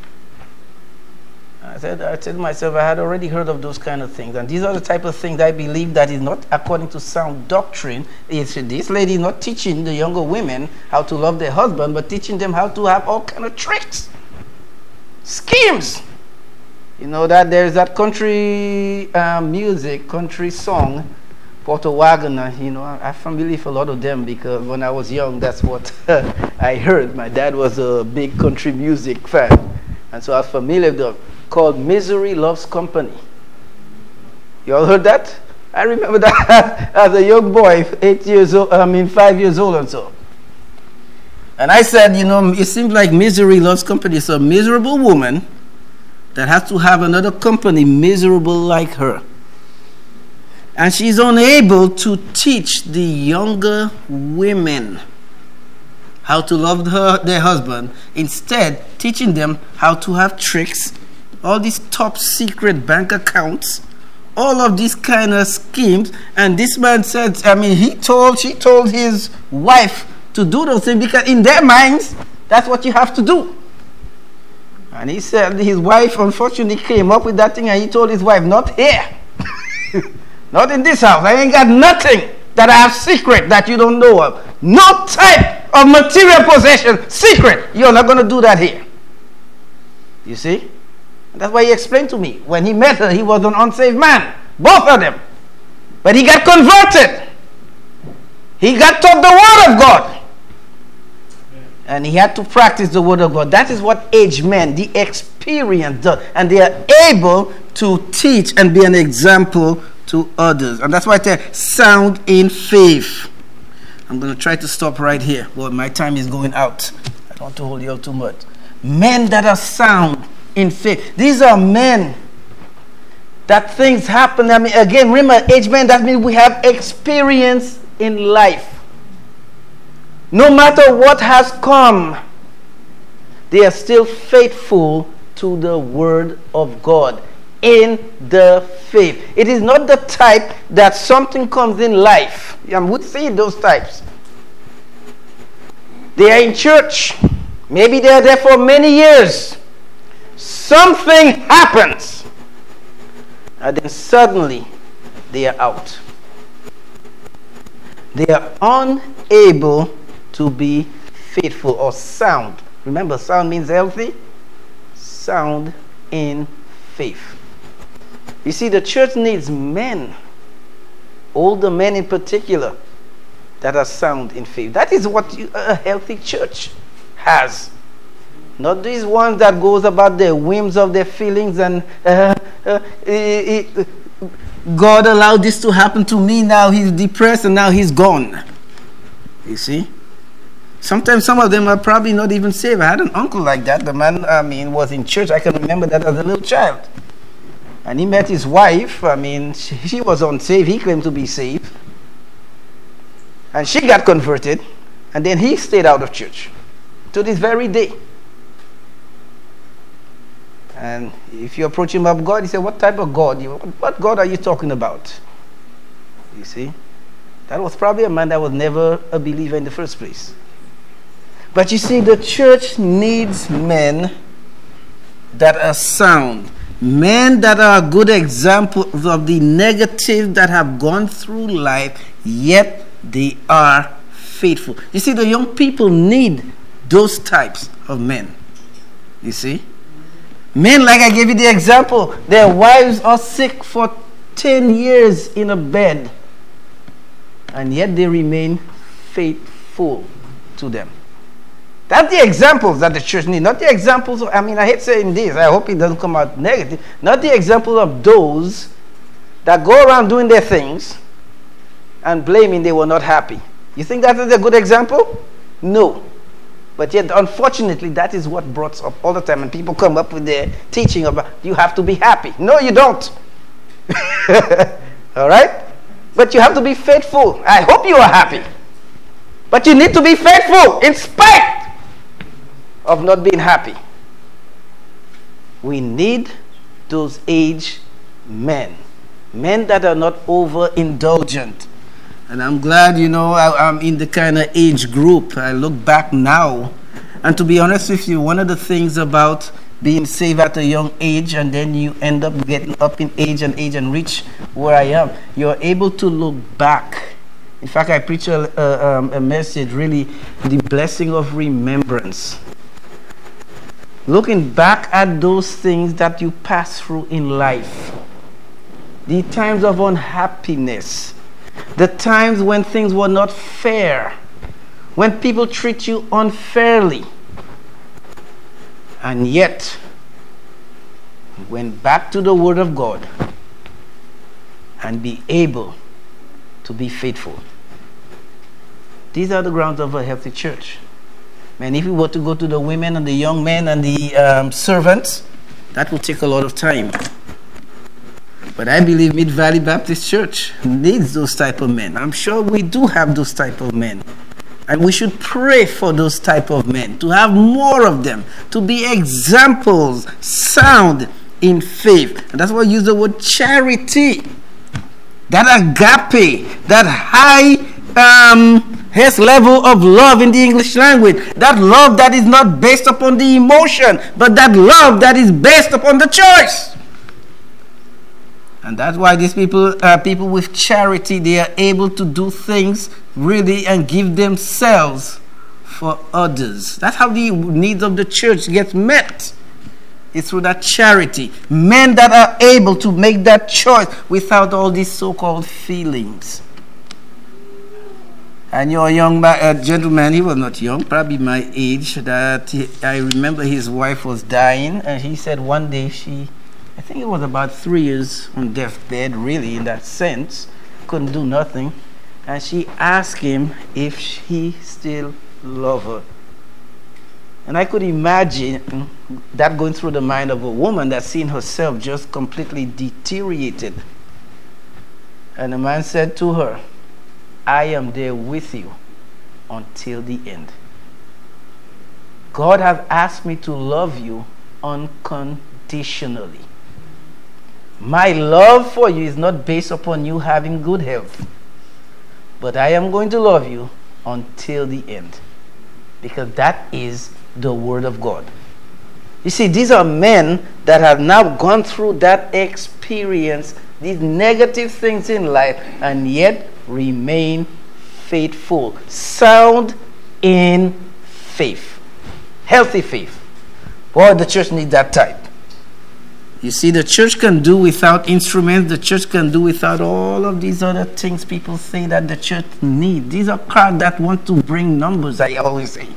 I said, I said to myself, I had already heard of those kind of things. And these are the type of things I believe that is not according to sound doctrine. It's, this lady is not teaching the younger women how to love their husband, but teaching them how to have all kind of tricks, schemes. You know that there's that country uh, music, country song, Porter Wagoner. You know, I, I'm familiar with a lot of them because when I was young, that's what I heard. My dad was a big country music fan. And so I was familiar with them. Called Misery Loves Company. You all heard that? I remember that as a young boy, eight years old, I mean five years old and so. And I said, you know, it seems like misery loves company. It's a miserable woman that has to have another company miserable like her. And she's unable to teach the younger women how to love her, their husband, instead teaching them how to have tricks, all these top secret bank accounts, all of these kind of schemes. And this man said, I mean, he told, she told his wife to do those things because in their minds, that's what you have to do. And he said his wife unfortunately came up with that thing, and he told his wife, not here. Not in this house. I ain't got nothing that I have secret that you don't know of. No type of material possession secret. You're not going to do that here. You see? That's why he explained to me. When he met her, he was an unsaved man. Both of them. But he got converted. He got taught the Word of God. And he had to practice the Word of God. That is what aged men, the experience does. And they are able to teach and be an example to others. And that's why I tell you, sound in faith. I'm going to try to stop right here. Well, my time is going out. I don't want to hold you up too much. Men that are sound in faith. These are men that things happen. I mean, again, remember, age man, that means we have experience in life. No matter what has come, they are still faithful to the word of God in the faith. It is not the type that something comes in life. I would see those types. They are in church. Maybe they are there for many years. Something happens. And then suddenly they are out. They are unable to be faithful or sound. Remember, sound means healthy. Sound in faith. You see, the church needs men, older men in particular, that are sound in faith. That is what you, a healthy church has. Not these ones that goes about their whims of their feelings and uh, uh, uh, uh, God allowed this to happen to me, now he's depressed and now he's gone. You see? Sometimes some of them are probably not even saved. I had an uncle like that. The man, I mean, was in church. I can remember that as a little child. And he met his wife. I mean, she, she was unsaved. He claimed to be saved. And she got converted. And then he stayed out of church to this very day. And if you approach him of God, he said, what type of God? What God are you talking about? You see? That was probably a man that was never a believer in the first place. But you see, the church needs men that are sound. Men that are good examples of the negative that have gone through life, yet they are faithful. You see, the young people need those types of men. You see? Men, like I gave you the example, their wives are sick for ten years in a bed, and yet they remain faithful to them. That's the examples that the church needs. Not the examples of, I mean, I hate saying this. I hope it doesn't come out negative. Not the examples of those that go around doing their things and blaming they were not happy. You think that is a good example? No. But yet, unfortunately, that is what brought up all the time. And people come up with their teaching about, you have to be happy. No, you don't. All right? But you have to be faithful. I hope you are happy. But you need to be faithful in spite of not being happy. We need those aged men. Men that are not overindulgent. And I'm glad, you know, I, I'm in the kind of age group. I look back now. And to be honest with you, one of the things about being saved at a young age and then you end up getting up in age and age and reach where I am, you're able to look back. In fact, I preach a, a, um, a message, really, the blessing of remembrance. Looking back at those things that you pass through in life. The times of unhappiness. The times when things were not fair. When people treat you unfairly. And yet, you went back to the Word of God and be able to be faithful. These are the grounds of a healthy church. Man, if we were to go to the women and the young men and the um, servants, that would take a lot of time. But I believe Mid Valley Baptist Church needs those type of men. I'm sure we do have those type of men. And we should pray for those type of men, to have more of them, to be examples, sound in faith. And that's why I use the word charity. That agape, that high um, highest level of love in the English language. That love that is not based upon the emotion, but that love that is based upon the choice. And that's why these people are people with charity. They are able to do things really and give themselves for others. That's how the needs of the church get met. It's through that charity. Men that are able to make that choice without all these so-called feelings. I knew a young man, a gentleman, he was not young, probably my age, that he, I remember his wife was dying, and he said one day she, I think it was about three years on deathbed, really, in that sense, couldn't do nothing, and she asked him if he still loved her. And I could imagine that going through the mind of a woman that's seen herself just completely deteriorated. And the man said to her, I am there with you until the end. God has asked me to love you unconditionally. My love for you is not based upon you having good health, but I am going to love you until the end, because that is the word of God. You see, these are men that have now gone through that experience, these negative things in life, and yet remain faithful, sound in faith, healthy faith. Boy, the church needs that type. You see, the church can do without instruments. The church can do without all of these other things people say that the church needs. These are crowds that want to bring numbers, I always say.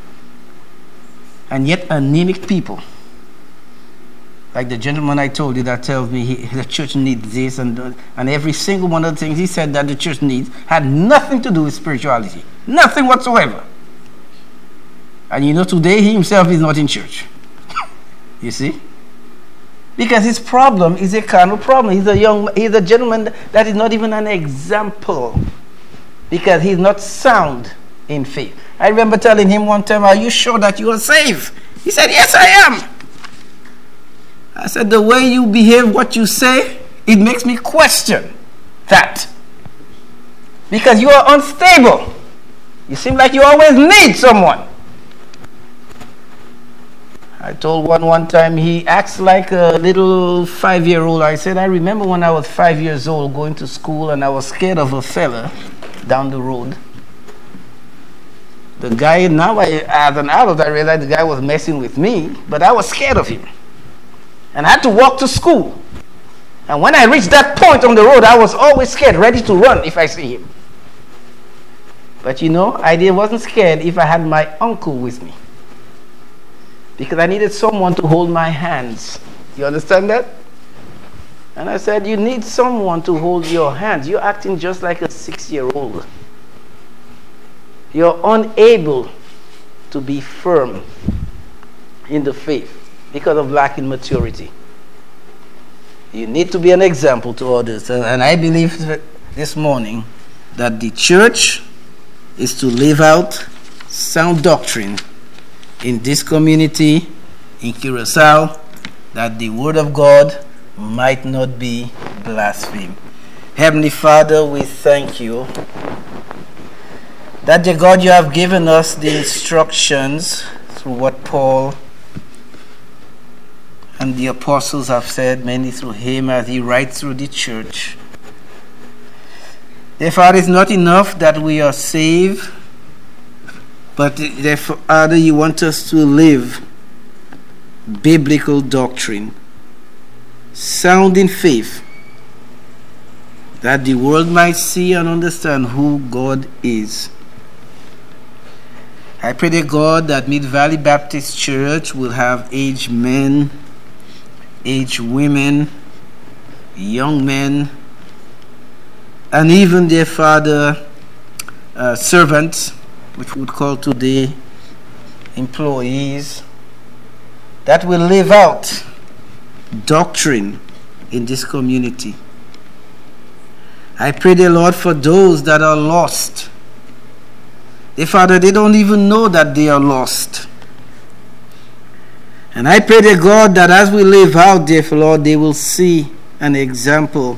And yet anemic people. Like the gentleman I told you that tells me he, the church needs this, and, and every single one of the things he said that the church needs had nothing to do with spirituality. Nothing whatsoever. And you know, today he himself is not in church. You see? Because his problem is a carnal problem. He's a young, he's a gentleman that is not even an example, because he's not sound in faith. I remember telling him one time, are you sure that you are saved? He said, yes, I am. I said, the way you behave, what you say, it makes me question that. Because you are unstable. You seem like you always need someone. I told one one time, he acts like a little five-year-old. I said, I remember when I was five years old going to school, and I was scared of a fella down the road. The guy, now I, as an adult, I realized the guy was messing with me, but I was scared of him. And I had to walk to school. And when I reached that point on the road, I was always scared, ready to run if I see him. But you know, I wasn't scared if I had my uncle with me, because I needed someone to hold my hands. You understand that? And I said, you need someone to hold your hands. You're acting just like a six-year-old. You're unable to be firm in the faith because of lacking maturity. You need to be an example to others. And I believe this morning that the church is to live out sound doctrine in this community, in Curacao, that the word of God might not be blasphemed. Heavenly Father, we thank you that, dear God, you have given us the instructions through what Paul and the apostles have said, mainly through him as he writes through the church. Dear Father, it's not enough that we are saved, but therefore, Father, you want us to live biblical doctrine, sound in faith, that the world might see and understand who God is. I pray to God that Mid Valley Baptist Church will have aged men, aged women, young men, and even their father uh, servants, which we would call today employees, that will live out doctrine in this community. I pray, dear Lord, for those that are lost. Dear Father, they don't even know that they are lost. And I pray, dear God, that as we live out, dear Lord, they will see an example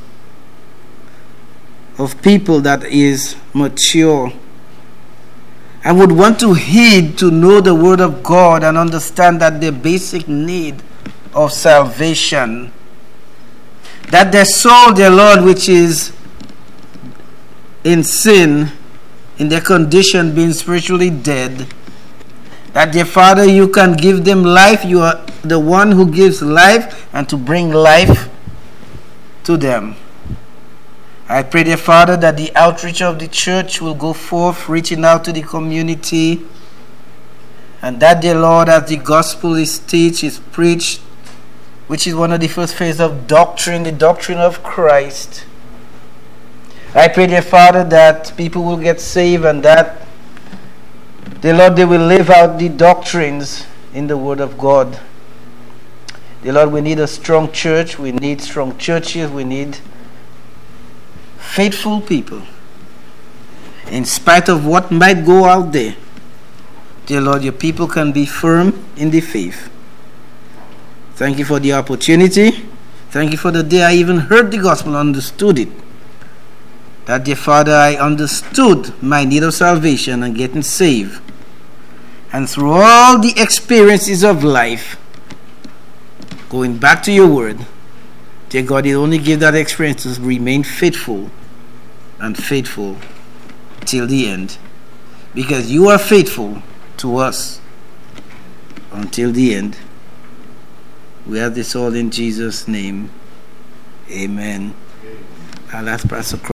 of people that is mature and would want to heed, to know the word of God and understand that their basic need of salvation, that their soul, dear Lord, which is in sin, in their condition being spiritually dead, that, dear Father, you can give them life. You are the one who gives life, and to bring life to them. I pray, dear Father, that the outreach of the church will go forth, reaching out to the community, and that, dear Lord, as the gospel is taught, is preached, which is one of the first phases of doctrine, the doctrine of Christ. I pray, dear Father, that people will get saved, and that Dear Lord, they will live out the doctrines in the Word of God. Dear Lord, we need a strong church. We need strong churches. We need faithful people. In spite of what might go out there, dear Lord, your people can be firm in the faith. Thank you for the opportunity. Thank you for the day I even heard the gospel, understood it. That, dear Father, I understood my need of salvation and getting saved. And through all the experiences of life, going back to your word, dear God, you only give that experience to remain faithful and faithful till the end. Because you are faithful to us until the end. We have this all in Jesus' name. Amen. I'll ask Pastor